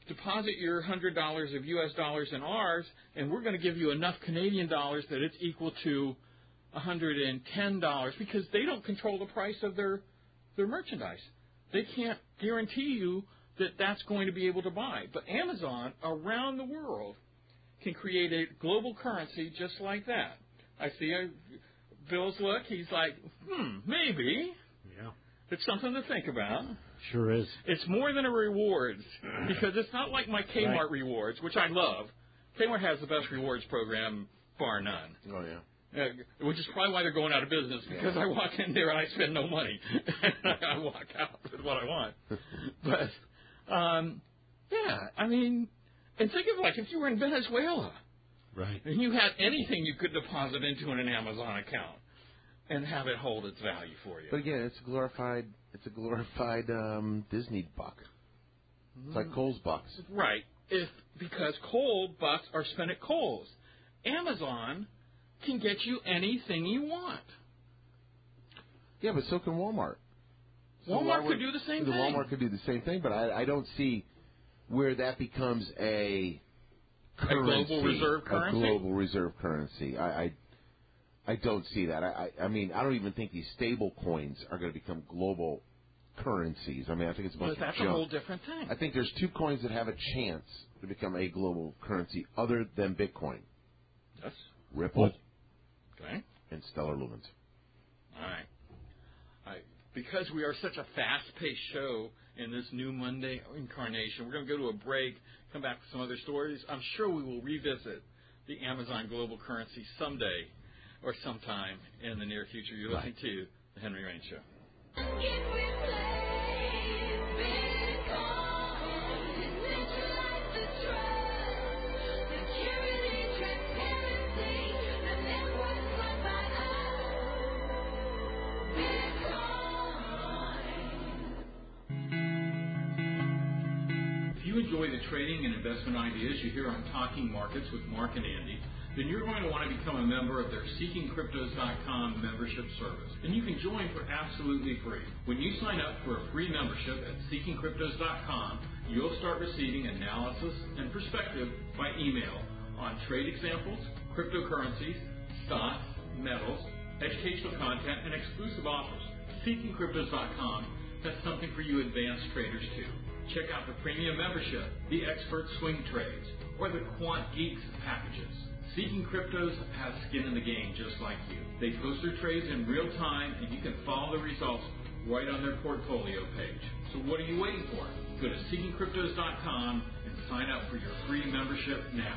[SPEAKER 2] deposit your one hundred dollars of U S dollars in ours, and we're going to give you enough Canadian dollars that it's equal to one hundred ten dollars, because they don't control the price of their their merchandise. They can't guarantee you that that's going to be able to buy. But Amazon around the world can create a global currency just like that. I see a, Bill's look. He's like, hmm, maybe.
[SPEAKER 4] Yeah.
[SPEAKER 2] It's something to think about.
[SPEAKER 4] Sure is.
[SPEAKER 2] It's more than a rewards, because it's not like my Kmart
[SPEAKER 4] Right.
[SPEAKER 2] rewards, which I love. Kmart has the best rewards program, bar none.
[SPEAKER 3] Oh, yeah.
[SPEAKER 2] Uh, which is probably why they're going out of business, because
[SPEAKER 3] Yeah.
[SPEAKER 2] I walk in there and I spend no money. I walk out with what I want. But, um, yeah, I mean, and think of like if you were in Venezuela
[SPEAKER 4] Right.
[SPEAKER 2] and you had anything you could deposit into an Amazon account and have it hold its value for you.
[SPEAKER 3] But again, it's a glorified, it's a glorified um, Disney buck. It's like Kohl's bucks.
[SPEAKER 2] Right. If because Kohl bucks are spent at Kohl's. Amazon can get you anything you want.
[SPEAKER 3] Yeah, but so can Walmart. So
[SPEAKER 2] Walmart
[SPEAKER 3] why
[SPEAKER 2] could
[SPEAKER 3] would-
[SPEAKER 2] do the same
[SPEAKER 3] the
[SPEAKER 2] thing.
[SPEAKER 3] Walmart could do the same thing, but I, I don't see where that becomes a currency,
[SPEAKER 2] global reserve currency?
[SPEAKER 3] A global reserve currency. I, I, I don't see that. I, I, I mean, I don't even think these stable coins are going to become global currencies. I mean, I think it's a bunch
[SPEAKER 2] But that's
[SPEAKER 3] of
[SPEAKER 2] a
[SPEAKER 3] junk.
[SPEAKER 2] whole different thing.
[SPEAKER 3] I think there's two coins that have a chance to become a global currency other than Bitcoin.
[SPEAKER 2] Yes.
[SPEAKER 3] Ripple
[SPEAKER 2] Okay.
[SPEAKER 3] and Stellar Lumens.
[SPEAKER 2] All right. All right. Because we are such a fast-paced show in this new Monday incarnation, we're going to go to a break, come back with some other stories. I'm sure we will revisit the Amazon global currency someday or sometime in the near future. You're listening to The Henry Rain Show. If you enjoy the trading and investment ideas you hear on Talking Markets with Mark and Andy, then you're going to want to become a member of their Seeking Cryptos dot com membership service. And you can join for absolutely free. When you sign up for a free membership at Seeking Cryptos dot com, you'll start receiving analysis and perspective by email on trade examples, cryptocurrencies, stocks, metals, educational content, and exclusive offers. Seeking Cryptos dot com has something for you advanced traders too. Check out the premium membership, the expert swing trades, or the quant geeks packages. Seeking Cryptos has skin in the game just like you. They post their trades in real time, and you can follow the results right on their portfolio page. So what are you waiting for? Go to Seeking Cryptos dot com and sign up for your free membership now.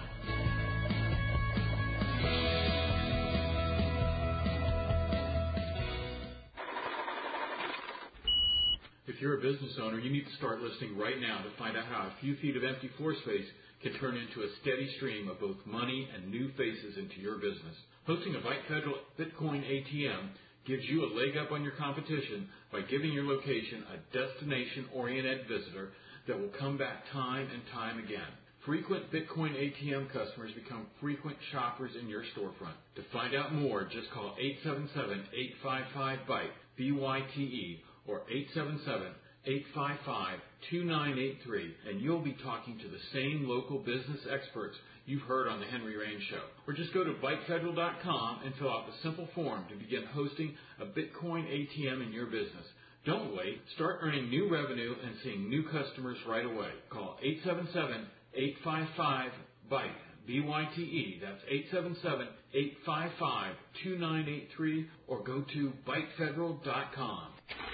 [SPEAKER 2] If you're a business owner, you need to start listening right now to find out how a few feet of empty floor space can turn into a steady stream of both money and new faces into your business. Hosting a Byte Federal Bitcoin A T M gives you a leg up on your competition by giving your location a destination-oriented visitor that will come back time and time again. Frequent Bitcoin A T M customers become frequent shoppers in your storefront. To find out more, just call eight seven seven, eight five five, byte, B Y T E, or eight seven seven, eight five five, two nine eight three, and you'll be talking to the same local business experts you've heard on The Henry Rain Show. Or just go to Byte Federal dot com and fill out the simple form to begin hosting a Bitcoin A T M in your business. Don't wait. Start earning new revenue and seeing new customers right away. Call eight seven seven, eight five five, byte, B Y T E. That's eight seven seven, eight five five, two nine eight three, or go to Byte Federal dot com.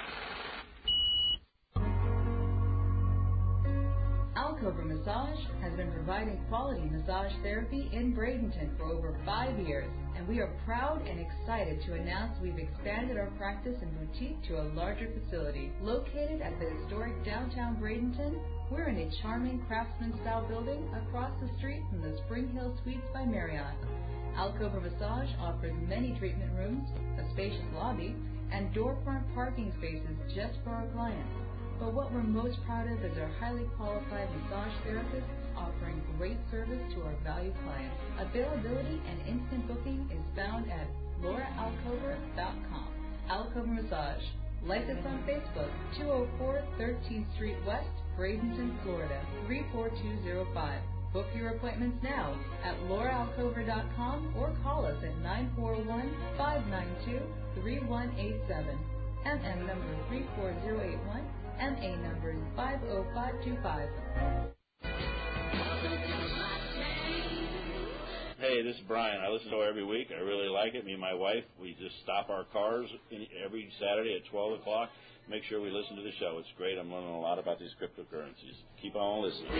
[SPEAKER 5] Alcova Massage has been providing quality massage therapy in Bradenton for over five years, and we are proud and excited to announce we've expanded our practice and boutique to a larger facility. Located at the historic downtown Bradenton, we're in a charming craftsman-style building across the street from the Spring Hill Suites by Marriott. Alcova Massage offers many treatment rooms, a spacious lobby, and door-front parking spaces just for our clients. But what we're most proud of is our highly qualified massage therapists offering great service to our valued clients. Availability and instant booking is found at Laura Alcover dot com. Alcover Massage. Like us on Facebook, two oh four thirteenth Street West, Bradenton, Florida, three four two zero five. Book your appointments now at laura alcover dot com or call us at nine four one, five nine two, three one eight seven. M M number three four zero eight one. M A number is five oh five two five.
[SPEAKER 6] Hey, this is Brian. I listen to it every week. I really like it. Me and my wife, we just stop our cars in, every Saturday at twelve o'clock. Make sure we listen to the show. It's great. I'm learning a lot about these cryptocurrencies. Keep on listening.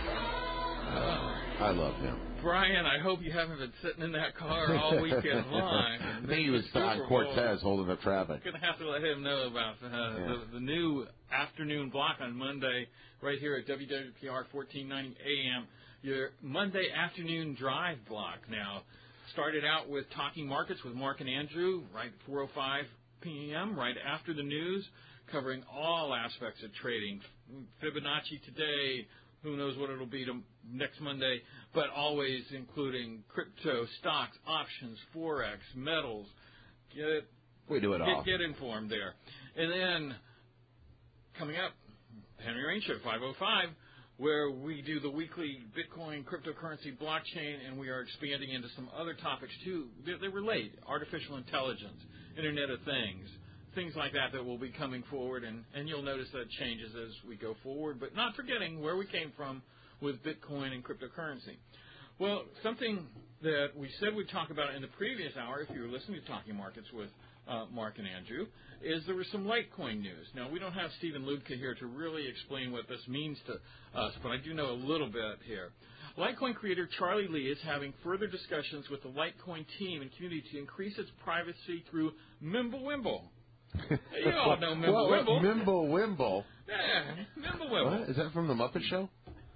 [SPEAKER 3] I love him.
[SPEAKER 2] Brian, I hope you haven't been sitting in that car all weekend long.
[SPEAKER 3] I think he was on Cortez holding up traffic.
[SPEAKER 2] I'm going to have to let him know about uh,
[SPEAKER 3] yeah.
[SPEAKER 2] the, the new afternoon block on Monday right here at W W P R fourteen ninety A M. Your Monday afternoon drive block now started out with Talking Markets with Mark and Andrew, right at four oh five p.m., right after the news, covering all aspects of trading. Fibonacci today, who knows what it'll be to next Monday, but always including crypto, stocks, options, Forex, metals. Get,
[SPEAKER 3] we do it
[SPEAKER 2] get,
[SPEAKER 3] all.
[SPEAKER 2] Get informed there. And then coming up, Henry Rain Show, five oh five, where we do the weekly Bitcoin, cryptocurrency, blockchain, and we are expanding into some other topics, too. They, they relate. Artificial intelligence, Internet of Things, things like that that will be coming forward, and, and you'll notice that changes as we go forward, but not forgetting where we came from with Bitcoin and cryptocurrency. Well, something that we said we'd talk about in the previous hour, if you were listening to Talking Markets with uh, Mark and Andrew, is there was some Litecoin news. Now, we don't have Stephen Lubka here to really explain what this means to us, but I do know a little bit here. Litecoin creator Charlie Lee is having further discussions with the Litecoin team and community to increase its privacy through Mimblewimble. You all know Mimblewimble.
[SPEAKER 3] Mimblewimble?
[SPEAKER 2] Yeah, Mimblewimble.
[SPEAKER 3] What? Is that from the Muppet Show?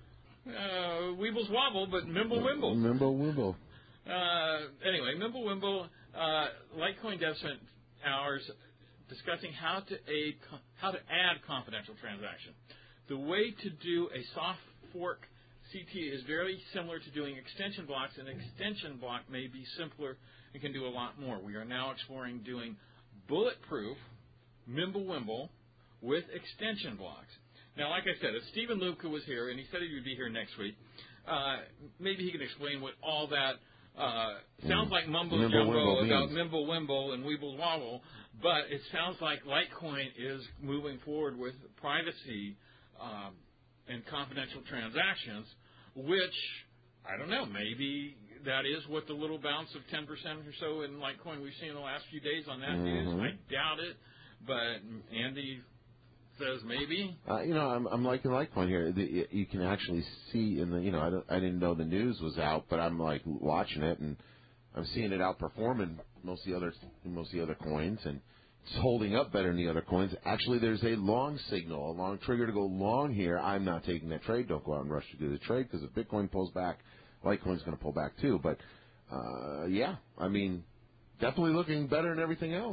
[SPEAKER 2] Uh, Weebles Wobble, but Mimblewimble.
[SPEAKER 3] Mimblewimble.
[SPEAKER 2] Uh, anyway, Mimblewimble, uh, Litecoin dev spent hours discussing how to aid, how to add confidential transaction. The way to do a soft fork C T is very similar to doing extension blocks. An extension block may be simpler and can do a lot more. We are now exploring doing bulletproof Mimblewimble with extension blocks. Now, like I said, if Stephen Lubka was here, and he said he would be here next week, uh, maybe he can explain what all that uh, sounds like mumbo jumbo about Mimblewimble and Weeble Wobble, but it sounds like Litecoin is moving forward with privacy um, and confidential transactions, which, I don't know, maybe that is what the little bounce of ten percent or so in Litecoin we've seen in the last few days on that
[SPEAKER 3] mm-hmm.
[SPEAKER 2] news. I doubt it, but Andy says maybe.
[SPEAKER 3] Uh, you know, I'm, I'm liking Litecoin here. The, you can actually see in the, you know, I, don't, I didn't know the news was out, but I'm like watching it and I'm seeing it outperforming most of the other most of the other coins, and it's holding up better than the other coins. Actually, there's a long signal, a long trigger to go long here. I'm not taking that trade. Don't go out and rush to do the trade, because if Bitcoin pulls back, Litecoin's going to pull back too. But uh, yeah, I mean, definitely looking better than everything else.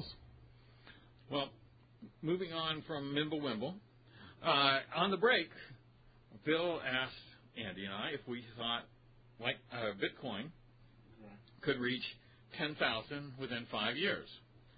[SPEAKER 2] Well, moving on from Mimblewimble, uh, on the break, Bill asked Andy and I if we thought like uh, Bitcoin could reach ten thousand within five years.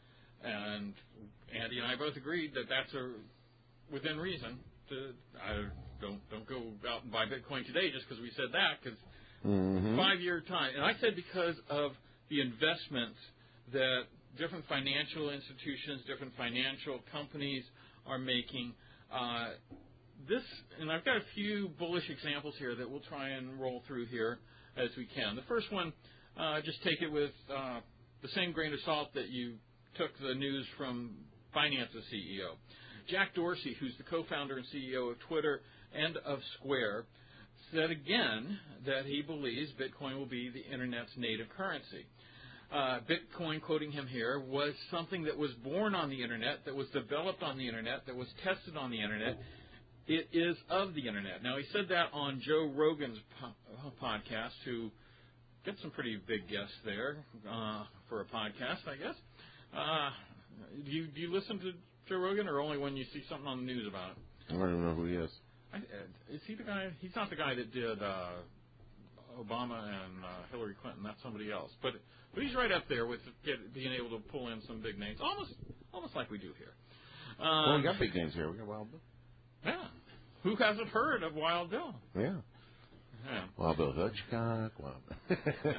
[SPEAKER 2] And Andy and I both agreed that that's a within reason. To, I don't don't go out and buy Bitcoin today just because we said that, because
[SPEAKER 3] mm-hmm.
[SPEAKER 2] five-year time. And I said because of the investments that different financial institutions, different financial companies are making. Uh, this, and I've got a few bullish examples here that we'll try and roll through here as we can. The first one, uh, just take it with uh, the same grain of salt that you took the news from Binance's C E O. Jack Dorsey, who's the co-founder and C E O of Twitter and of Square, said again that he believes Bitcoin will be the Internet's native currency. Uh, Bitcoin, quoting him here, was something that was born on the Internet, that was developed on the Internet, that was tested on the Internet. It is of the Internet. Now, he said that on Joe Rogan's po- podcast, who gets some pretty big guests there uh, for a podcast, I guess. Uh, do you do you listen to Joe Rogan, or only when you see something on the news about it?
[SPEAKER 3] I don't even know who he is.
[SPEAKER 2] I, is he the guy? He's not the guy that did uh, Obama and uh, Hillary Clinton. That's somebody else. But but he's right up there with get, being able to pull in some big names, almost almost like we do here. Um,
[SPEAKER 3] well, we got big names here. We got Wild Bill.
[SPEAKER 2] Yeah, who hasn't heard of Wild Bill?
[SPEAKER 3] Yeah.
[SPEAKER 2] Yeah.
[SPEAKER 3] Wild Bill Hitchcock. Wild Bill.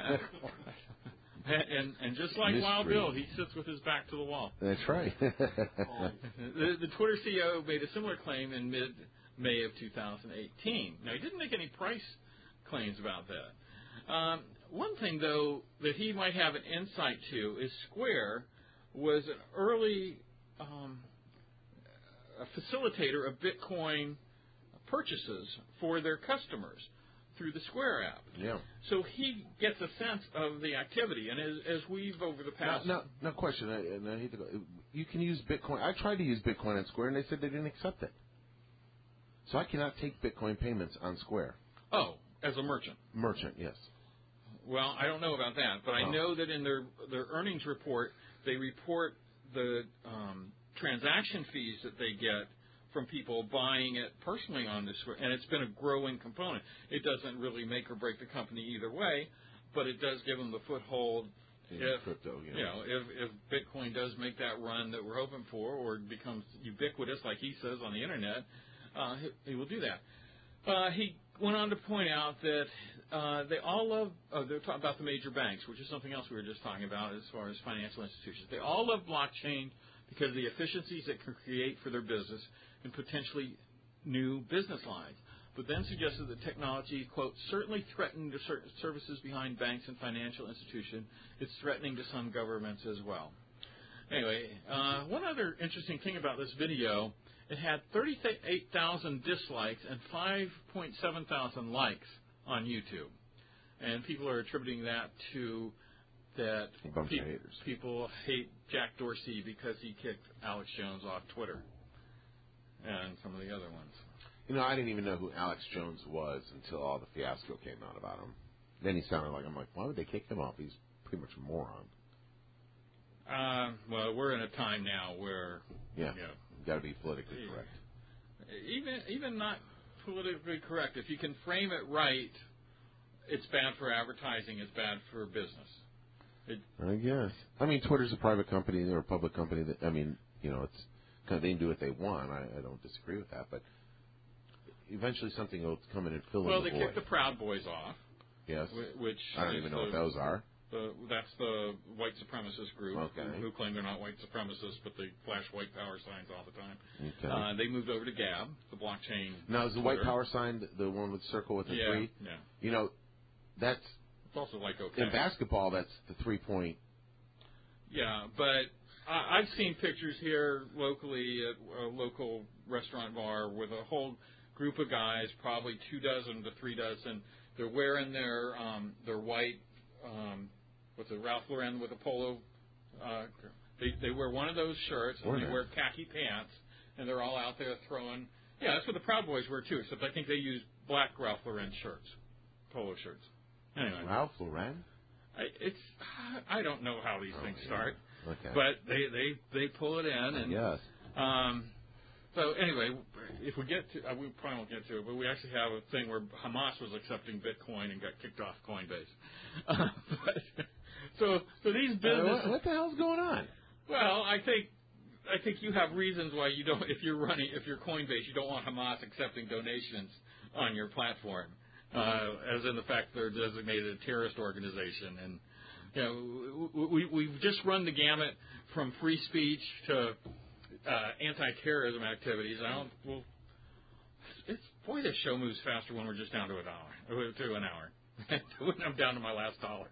[SPEAKER 2] and, and and just like
[SPEAKER 3] Mystery.
[SPEAKER 2] Wild Bill, he sits with his back to the wall.
[SPEAKER 3] That's right.
[SPEAKER 2] the, the Twitter C E O made a similar claim in mid-May of two thousand eighteen. Now, he didn't make any price claims about that. Um, one thing, though, that he might have an insight to is Square was an early um, a facilitator of Bitcoin purchases for their customers through the Square app.
[SPEAKER 3] Yeah.
[SPEAKER 2] So he gets a sense of the activity, and as, as we've over the past...
[SPEAKER 3] No, no, no question. I, and I hate to go. You can use Bitcoin. I tried to use Bitcoin on Square, and they said they didn't accept it. So I cannot take Bitcoin payments on Square.
[SPEAKER 2] Oh, as a merchant.
[SPEAKER 3] Merchant, yes.
[SPEAKER 2] Well, I don't know about that, but I
[SPEAKER 3] oh.
[SPEAKER 2] know that in their their earnings report, they report the um, transaction fees that they get from people buying it personally on this, and it's been a growing component. It doesn't really make or break the company either way, but it does give them the foothold.
[SPEAKER 3] In
[SPEAKER 2] if
[SPEAKER 3] crypto, yeah.
[SPEAKER 2] you know, if, if Bitcoin does make that run that we're hoping for, or becomes ubiquitous, like he says on the internet, uh, he, he will do that. Uh, he went on to point out that uh, they all love. Uh, they're talking about the major banks, which is something else we were just talking about as far as financial institutions. They all love blockchain because of the efficiencies it can create for their business and potentially new business lines, but then suggested that technology, quote, certainly threatened to certain services behind banks and financial institutions. It's threatening to some governments as well. Anyway, uh, one other interesting thing about this video, it had thirty-eight thousand dislikes and five point seven thousand likes on YouTube. And people are attributing that to that
[SPEAKER 3] bunch
[SPEAKER 2] pe-
[SPEAKER 3] of haters.
[SPEAKER 2] people hate Jack Dorsey because he kicked Alex Jones off Twitter. And some of the other ones.
[SPEAKER 3] You know, I didn't even know who Alex Jones was until all the fiasco came out about him. Then he sounded like, I'm like, why would they kick him off? He's pretty much a moron.
[SPEAKER 2] Uh, well, we're in a time now where,
[SPEAKER 3] Yeah,
[SPEAKER 2] you know,
[SPEAKER 3] you got to be politically correct.
[SPEAKER 2] even even not politically correct. If you can frame it right, it's bad for advertising. It's bad for business. It,
[SPEAKER 3] I guess. I mean, Twitter's a private company. They're a public company. That I mean, you know, it's kind of, they can do what they want. I, I don't disagree with that, but eventually something will come in and fill
[SPEAKER 2] well,
[SPEAKER 3] in the
[SPEAKER 2] they
[SPEAKER 3] void.
[SPEAKER 2] kicked the Proud Boys off.
[SPEAKER 3] Yes.
[SPEAKER 2] Which
[SPEAKER 3] I don't
[SPEAKER 2] is
[SPEAKER 3] even know
[SPEAKER 2] the,
[SPEAKER 3] what those are.
[SPEAKER 2] The, that's the white supremacist group
[SPEAKER 3] Okay.
[SPEAKER 2] who, who claim they're not white supremacists, but they flash white power signs all the time.
[SPEAKER 3] Okay.
[SPEAKER 2] Uh, they moved over to Gab, the blockchain.
[SPEAKER 3] Now, is the
[SPEAKER 2] Twitter.
[SPEAKER 3] white power sign the one with the circle with the
[SPEAKER 2] yeah,
[SPEAKER 3] three?
[SPEAKER 2] Yeah.
[SPEAKER 3] You know, that's
[SPEAKER 2] It's also like okay.
[SPEAKER 3] in basketball. That's the three point.
[SPEAKER 2] Yeah, but I, I've seen pictures here locally at a local restaurant bar with a whole group of guys, probably two dozen to three dozen. They're wearing their um, their white, um, what's it, Ralph Lauren with a polo. Uh, they they wear one of those shirts and they wear khaki pants, and they're all out there throwing. Yeah, that's what the Proud Boys wear too. Except I think they use black Ralph Lauren shirts, polo shirts. Anyway,
[SPEAKER 3] Ralph Lauren.
[SPEAKER 2] I, it's I don't know how these
[SPEAKER 3] Oh,
[SPEAKER 2] things
[SPEAKER 3] yeah.
[SPEAKER 2] start,
[SPEAKER 3] Okay.
[SPEAKER 2] but they, they, they pull it in, and
[SPEAKER 3] Yes.
[SPEAKER 2] um, so anyway, if we get to, uh, we probably won't get to it, but we actually have a thing where Hamas was accepting Bitcoin and got kicked off Coinbase. Uh, but, so so these
[SPEAKER 3] Uh,
[SPEAKER 2] businesses,
[SPEAKER 3] what, what the hell's going on?
[SPEAKER 2] well, I think I think you have reasons why you don't. If you're running, if you're Coinbase, you don't want Hamas accepting donations on your platform. Uh, as in the fact they're designated a terrorist organization, and you know we, we've just run the gamut from free speech to uh, anti-terrorism activities. I don't. Well, it's boy, this show moves faster when we're just down to an hour, to an hour. When I'm down to my last dollar.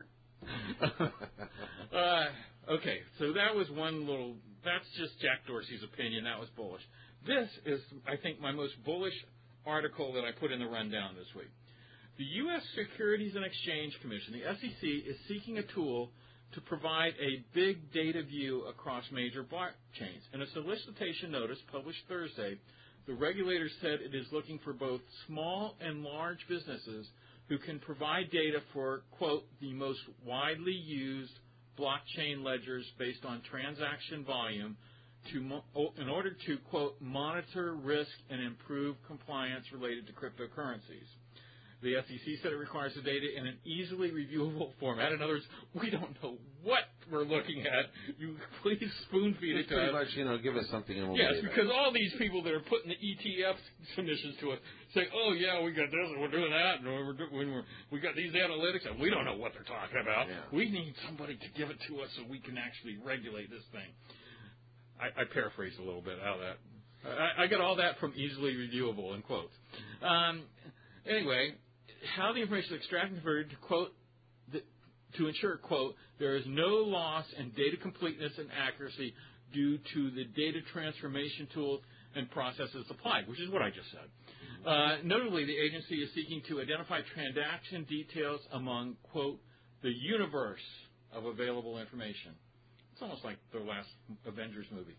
[SPEAKER 2] uh, okay, so that was one little. That's just Jack Dorsey's opinion. That was bullish. This is, I think, my most bullish article that I put in the rundown this week. The U S Securities and Exchange Commission, the S E C, is seeking a tool to provide a big data view across major blockchains. In a solicitation notice published Thursday, the regulator said it is looking for both small and large businesses who can provide data for, quote, the most widely used blockchain ledgers based on transaction volume to mo- in order to, quote, monitor risk and improve compliance related to cryptocurrencies. The S E C said it requires the data in an easily reviewable format. In other words, we don't know what we're looking at, you please spoon feed it
[SPEAKER 3] It's
[SPEAKER 2] to
[SPEAKER 3] pretty
[SPEAKER 2] us.
[SPEAKER 3] much, you know, give us something and we'll
[SPEAKER 2] Yes,
[SPEAKER 3] believe it.
[SPEAKER 2] because all these people that are putting the E T F submissions to us say, "Oh yeah, we got this and we're doing that, and we're do- when we're, we got these analytics, and we don't know what they're talking about.
[SPEAKER 3] Yeah.
[SPEAKER 2] We need somebody to give it to us so we can actually regulate this thing." I, I paraphrased a little bit out of that. I, I got all that from easily reviewable in quotes. Um, anyway, how the information is extracted and converted to quote the, to ensure quote there is no loss in data completeness and accuracy due to the data transformation tools and processes applied, which is what I just said. Uh, notably, the agency is seeking to identify transaction details among, quote, the universe of available information. It's almost like the last Avengers movie.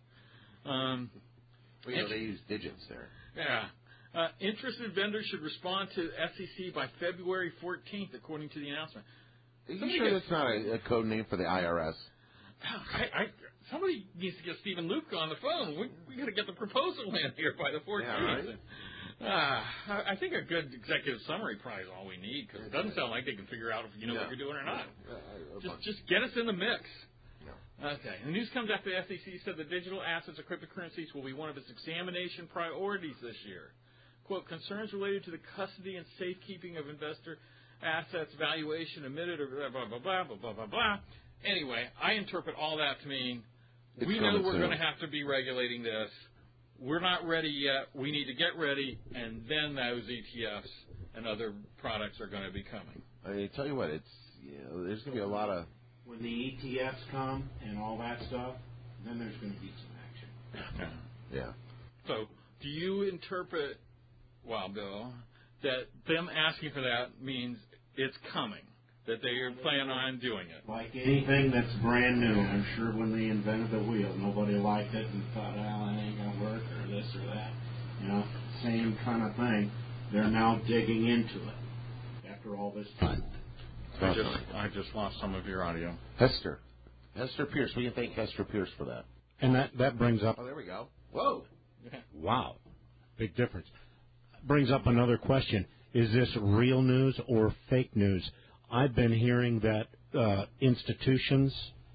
[SPEAKER 2] Um,
[SPEAKER 3] well, you know, they use digits there.
[SPEAKER 2] yeah. Uh, interested vendors should respond to S E C by February fourteenth, according to the announcement.
[SPEAKER 3] Are you
[SPEAKER 2] Somebody
[SPEAKER 3] sure
[SPEAKER 2] gets-
[SPEAKER 3] that's not a, a code name for the I R S?
[SPEAKER 2] I, I, somebody needs to get Stephen Luke on the phone. We, we got to get the proposal in here by the fourteenth.
[SPEAKER 3] Yeah, right.
[SPEAKER 2] Uh, I I think a good executive summary probably is all we need because it doesn't sound like they can figure out if you know
[SPEAKER 3] Yeah.
[SPEAKER 2] what you're doing or not.
[SPEAKER 3] Yeah, I- a
[SPEAKER 2] Just,
[SPEAKER 3] bunch.
[SPEAKER 2] just get us in the mix.
[SPEAKER 3] No.
[SPEAKER 2] Okay. The news comes after the S E C said the digital assets of cryptocurrencies will be one of its examination priorities this year. Quote, concerns related to the custody and safekeeping of investor assets, valuation, emitted, or blah, blah, blah, blah, blah, blah, blah. Anyway, I interpret all that to mean
[SPEAKER 3] It's
[SPEAKER 2] we know
[SPEAKER 3] coming
[SPEAKER 2] we're
[SPEAKER 3] soon.
[SPEAKER 2] going to have to be regulating this. We're not ready yet. We need to get ready, and then those E T Fs and other products are going to be coming.
[SPEAKER 3] I mean, tell you what, it's you know, there's going to be a lot of
[SPEAKER 4] When the E T Fs come and all that stuff, then there's going to be some action.
[SPEAKER 3] yeah.
[SPEAKER 2] So, do you interpret, well, Bill, that them asking for that means it's coming, that they are planning on doing it?
[SPEAKER 4] Like anything that's brand new, I'm sure when they invented the wheel, nobody liked it and thought, well, it ain't going to work or this or that. You know, same kind of thing. They're now digging into it after all this time.
[SPEAKER 2] I just, I just lost some of your audio.
[SPEAKER 3] Hester. Hester Pierce. We can thank Hester Pierce for that.
[SPEAKER 4] And that, that brings up,
[SPEAKER 3] Oh, there we go. Whoa.
[SPEAKER 4] wow, big difference. Brings up another question. Is this real news or fake news? I've been hearing that uh, institutions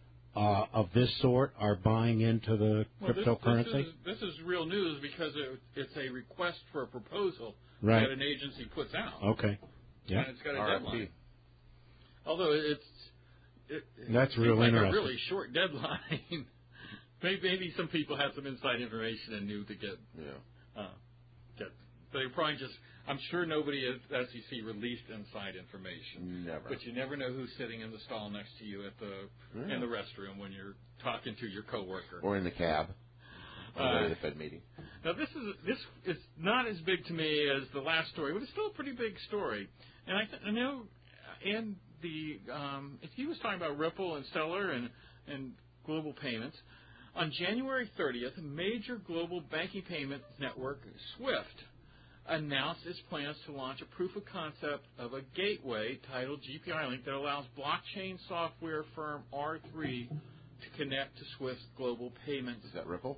[SPEAKER 4] uh, of this sort are buying into the
[SPEAKER 2] Well, this,
[SPEAKER 4] cryptocurrency.
[SPEAKER 2] This is, this is real news because it, it's a request for a proposal
[SPEAKER 4] Right.
[SPEAKER 2] that an agency puts out.
[SPEAKER 4] Okay. Yeah.
[SPEAKER 2] And it's got a
[SPEAKER 3] R F P.
[SPEAKER 2] deadline. Although it's it, it
[SPEAKER 4] That's
[SPEAKER 2] seems
[SPEAKER 4] real
[SPEAKER 2] like
[SPEAKER 4] interesting.
[SPEAKER 2] a really short deadline. maybe, maybe some people had some inside information and knew to get
[SPEAKER 3] Yeah.
[SPEAKER 2] uh, get. They probably just. I'm sure nobody at S E C released inside information.
[SPEAKER 3] Never.
[SPEAKER 2] But you never know who's sitting in the stall next to you at the
[SPEAKER 3] Yeah.
[SPEAKER 2] in the restroom when you're talking to your coworker.
[SPEAKER 3] Or in the cab. On the way
[SPEAKER 2] Uh,
[SPEAKER 3] to the Fed meeting.
[SPEAKER 2] Now this is this is not as big to me as the last story, but it's still a pretty big story. And I, th- I know, and the um, if he was talking about Ripple and Stellar and and global payments, on January thirtieth, a major global banking payment network, SWIFT, announced its plans to launch a proof of concept of a gateway titled G P I Link that allows blockchain software firm R three to connect to SWIFT's global payments.
[SPEAKER 3] Is that Ripple?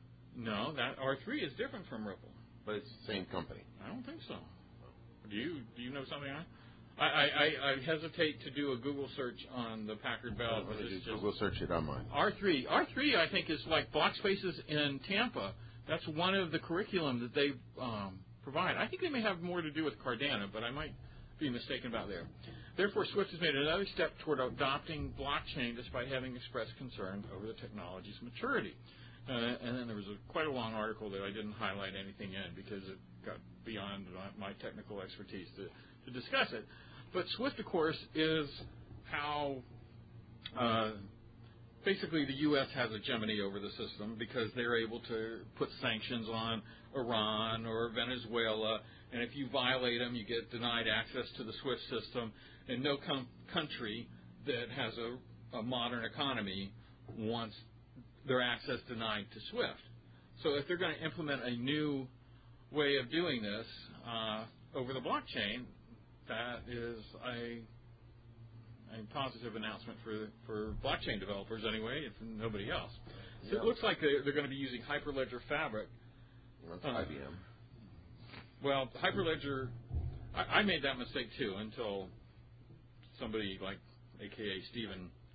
[SPEAKER 2] No, that R three is different from Ripple.
[SPEAKER 3] But it's the same company.
[SPEAKER 2] I don't think so. Do you do you know something on it? I, I, I, I hesitate to do a Google search on the Packard Bell.
[SPEAKER 3] Let me
[SPEAKER 2] It's
[SPEAKER 3] just
[SPEAKER 2] just
[SPEAKER 3] Google search it on mine.
[SPEAKER 2] R three. R three, I think, is like Block Spaces in Tampa. That's one of the curriculum that they um, provide. I think they may have more to do with Cardano, but I might be mistaken about there. Therefore, SWIFT has made another step toward adopting blockchain despite having expressed concern over the technology's maturity. Uh, and then there was a, quite a long article that I didn't highlight anything in because it got beyond my technical expertise to, to discuss it. But SWIFT, of course, is how uh, basically the U S has a hegemony over the system because they're able to put sanctions on Iran or Venezuela, and if you violate them, you get denied access to the SWIFT system. And no com- country that has a, a modern economy wants their access denied to SWIFT. So if they're going to implement a new way of doing this uh, over the blockchain, that is a, a positive announcement for for blockchain developers anyway, if nobody else. So
[SPEAKER 3] Yeah.
[SPEAKER 2] it looks like they're, they're going to be using Hyperledger Fabric.
[SPEAKER 3] That's
[SPEAKER 2] Uh,
[SPEAKER 3] I B M.
[SPEAKER 2] Well, Hyperledger, I, I made that mistake too until somebody like, A K A Stephen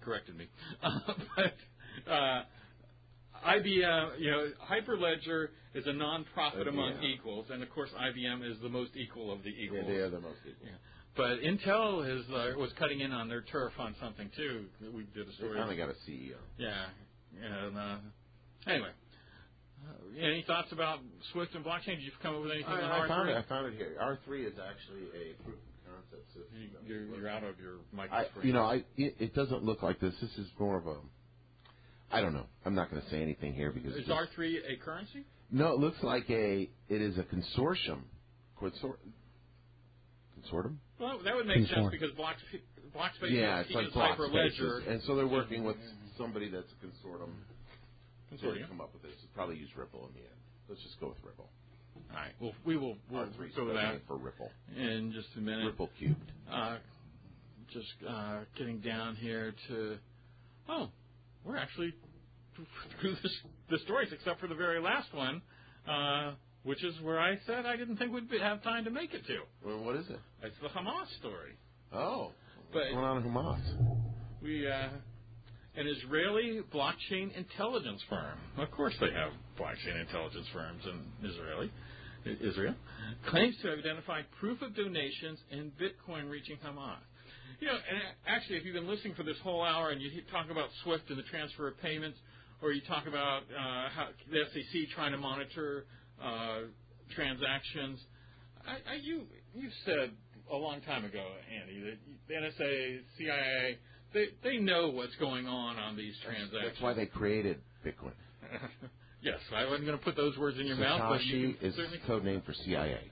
[SPEAKER 2] corrected me. Uh, but uh, I B M, you know, Hyperledger is a nonprofit among equals, and of course I B M is the most equal of the equals.
[SPEAKER 3] Yeah, they are the most equal.
[SPEAKER 2] Yeah. But Intel is, uh, was cutting in on their turf on something too. We did a story.
[SPEAKER 3] They finally got a C E O.
[SPEAKER 2] Yeah. And uh, anyway, uh, any thoughts about Swift and blockchain? Did you come up with anything
[SPEAKER 3] I,
[SPEAKER 2] on
[SPEAKER 3] I
[SPEAKER 2] R three?
[SPEAKER 3] found it. I found it here. R three is actually a proof of concept system.
[SPEAKER 2] You, you're, you're out of your
[SPEAKER 3] I,
[SPEAKER 2] microphone.
[SPEAKER 3] you know, I it, it doesn't look like this. This is more of a. I don't know. I'm not going to say anything here because
[SPEAKER 2] is R three a currency?
[SPEAKER 3] No, it looks like a. It is a consortium. Consor, consortium.
[SPEAKER 2] Well, that would make
[SPEAKER 4] Consortium.
[SPEAKER 2] sense because Block, Blockspace
[SPEAKER 3] Yeah,
[SPEAKER 2] is,
[SPEAKER 3] it's like
[SPEAKER 2] is
[SPEAKER 3] block
[SPEAKER 2] Hyperledger.
[SPEAKER 3] spaces. And so they're working with somebody that's a consortium.
[SPEAKER 2] Consortium.
[SPEAKER 3] To come up with this. Probably use Ripple in the end. Let's just go with Ripple.
[SPEAKER 2] All right. Well, we will we'll
[SPEAKER 3] R three
[SPEAKER 2] go with that
[SPEAKER 3] for Ripple.
[SPEAKER 2] in just a minute.
[SPEAKER 3] Ripple cubed.
[SPEAKER 2] Uh, just uh, getting down here to. Oh, we're actually through this, the stories except for the very last one, uh, which is where I said I didn't think we'd be, have time to make it to.
[SPEAKER 3] Well, what is it?
[SPEAKER 2] It's the Hamas story.
[SPEAKER 3] Oh.
[SPEAKER 2] But
[SPEAKER 3] what's going on in Hamas?
[SPEAKER 2] We uh, an Israeli blockchain intelligence firm. Of course, they have blockchain intelligence firms in Israeli, Israel, claims to have identified proof of donations in Bitcoin reaching Hamas. You know, and actually, if you've been listening for this whole hour and you talk about SWIFT and the transfer of payments, or you talk about uh, how the S E C trying to monitor uh, transactions, I, I, you you said a long time ago, Andy, that the N S A, C I A, they they know what's going on on these transactions.
[SPEAKER 3] That's why they created Bitcoin.
[SPEAKER 2] Yes, I wasn't going to put those words in your mouth, but you
[SPEAKER 3] Satoshi is
[SPEAKER 2] certainly
[SPEAKER 3] code name for C I A.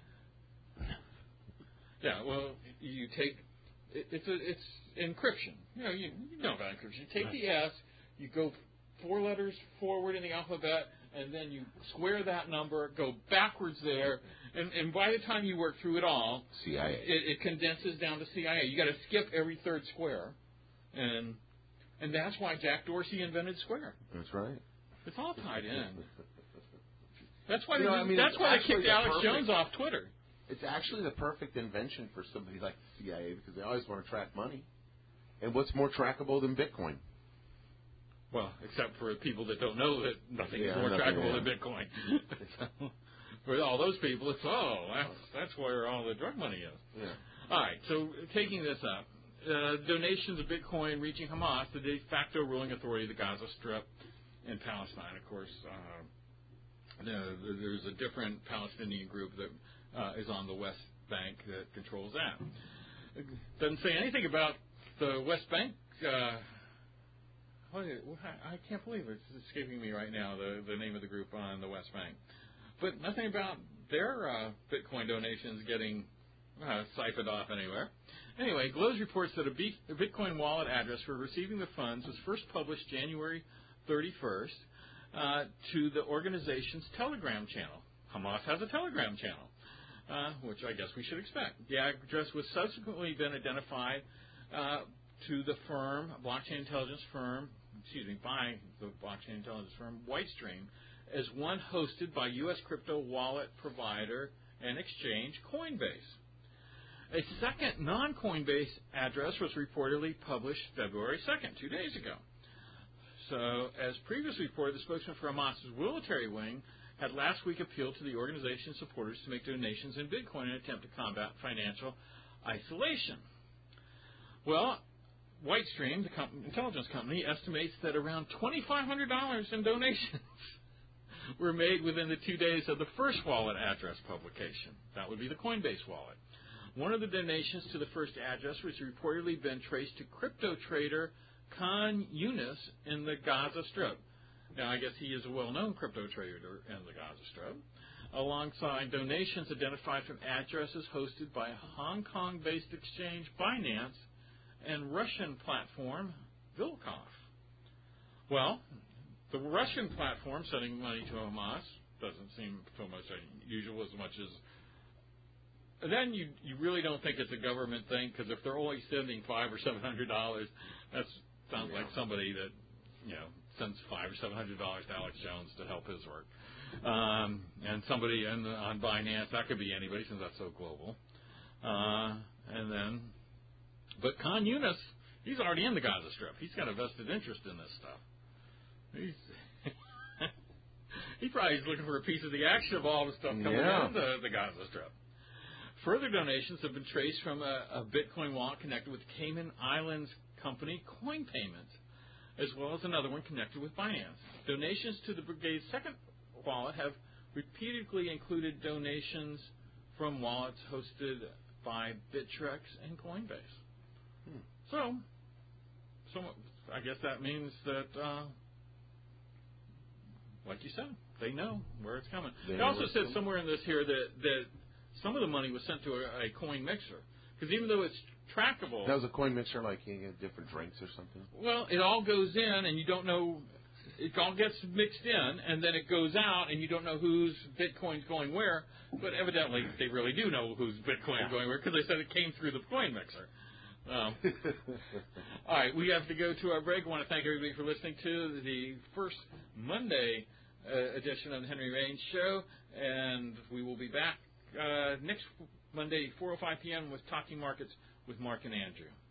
[SPEAKER 2] Yeah, well, you take it, it's a, it's encryption. You know, you, you know about encryption. You take the S, you go four letters forward in the alphabet, and then you square that number, go backwards there, and, and by the time you work through it all,
[SPEAKER 3] C I A.
[SPEAKER 2] it, it condenses down to C I A. You got to skip every third square, and and that's why Jack Dorsey invented Square.
[SPEAKER 3] That's right.
[SPEAKER 2] It's all tied in. That's why
[SPEAKER 3] You
[SPEAKER 2] they,
[SPEAKER 3] know, I mean,
[SPEAKER 2] that's
[SPEAKER 3] it's
[SPEAKER 2] why they
[SPEAKER 3] actually
[SPEAKER 2] kicked
[SPEAKER 3] the
[SPEAKER 2] Alex
[SPEAKER 3] perfect-
[SPEAKER 2] Jones off Twitter.
[SPEAKER 3] It's actually the perfect invention for somebody like the C I A because they always want to track money. And what's more trackable than Bitcoin?
[SPEAKER 2] Well, except for people that don't know that nothing
[SPEAKER 3] Yeah,
[SPEAKER 2] is more
[SPEAKER 3] nothing,
[SPEAKER 2] trackable
[SPEAKER 3] yeah.
[SPEAKER 2] than Bitcoin. So, for all those people, it's, oh, that's, that's where all the drug money is.
[SPEAKER 3] Yeah.
[SPEAKER 2] All right, so taking this up, uh, donations of Bitcoin reaching Hamas, the de facto ruling authority of the Gaza Strip in Palestine, of course. Uh, the, there's a different Palestinian group that uh, is on the West Bank that controls that. It doesn't say anything about the West Bank. Uh, what is, I can't believe it's escaping me right now, the, the name of the group on the West Bank. But nothing about their uh, Bitcoin donations getting uh, siphoned off anywhere. Anyway, Glows reports that a, B, a Bitcoin wallet address for receiving the funds was first published January thirty-first uh, to the organization's Telegram channel. Hamas has a Telegram channel, uh, which I guess we should expect. The address was subsequently been identified uh, to the firm, blockchain intelligence firm, excuse me, by the blockchain intelligence firm, Whitestream, as one hosted by U S crypto wallet provider and exchange Coinbase. A second non-Coinbase address was reportedly published February second, two days ago. So, as previously reported, the spokesman for Hamas's military wing had last week appealed to the organization's supporters to make donations in Bitcoin in an attempt to combat financial isolation. Well, Whitestream, the com- intelligence company, estimates that around twenty-five hundred dollars in donations were made within the two days of the first wallet address publication. That would be the Coinbase wallet. One of the donations to the first address was reportedly been traced to crypto trader Khan Yunus in the Gaza Strip. Now, I guess he is a well-known crypto trader in the Gaza Strip, alongside donations identified from addresses hosted by Hong Kong-based exchange Binance and Russian platform Vilkov. Well, the Russian platform sending money to Hamas doesn't seem so much unusual as much as... And then you you really don't think it's a government thing, because if they're only sending five or seven hundred dollars, that sounds
[SPEAKER 3] yeah.
[SPEAKER 2] like somebody that, you know, sends five or seven hundred dollars to Alex Jones to help his work. Um, and somebody in the, on Binance, that could be anybody since that's so global. Uh, and then... But Khan Yunus, He's already in the Gaza Strip. He's got a vested interest in this stuff. He's he probably is looking for a piece of the action of all the stuff coming
[SPEAKER 3] Yeah.
[SPEAKER 2] in the, the Gaza Strip. Further donations have been traced from a, a Bitcoin wallet connected with Cayman Islands company Coin Payments, as well as another one connected with Binance. Donations to the brigade's second wallet have repeatedly included donations from wallets hosted by Bittrex and Coinbase.
[SPEAKER 3] Hmm.
[SPEAKER 2] So, so, I guess that means that, uh, like you said, they know where it's coming.
[SPEAKER 3] They
[SPEAKER 2] It
[SPEAKER 3] know
[SPEAKER 2] also
[SPEAKER 3] where it's
[SPEAKER 2] says
[SPEAKER 3] coming.
[SPEAKER 2] somewhere in this here that, that some of the money was sent to a, a coin mixer. Because even though it's trackable,
[SPEAKER 3] That was a coin mixer, like you get different drinks or something.
[SPEAKER 2] well, it all goes in, and you don't know. It all gets mixed in, and then it goes out, and you don't know whose Bitcoin's going where. But evidently, they really do know whose Bitcoin's
[SPEAKER 3] Yeah.
[SPEAKER 2] going where because they said it came through the coin mixer. Um, all right, we have to go to our break. I want to thank everybody for listening to the first Monday uh, edition of the Henry Raines Show, and we will be back uh, next Monday, four oh five p.m. with Talking Markets with Mark and Andrew.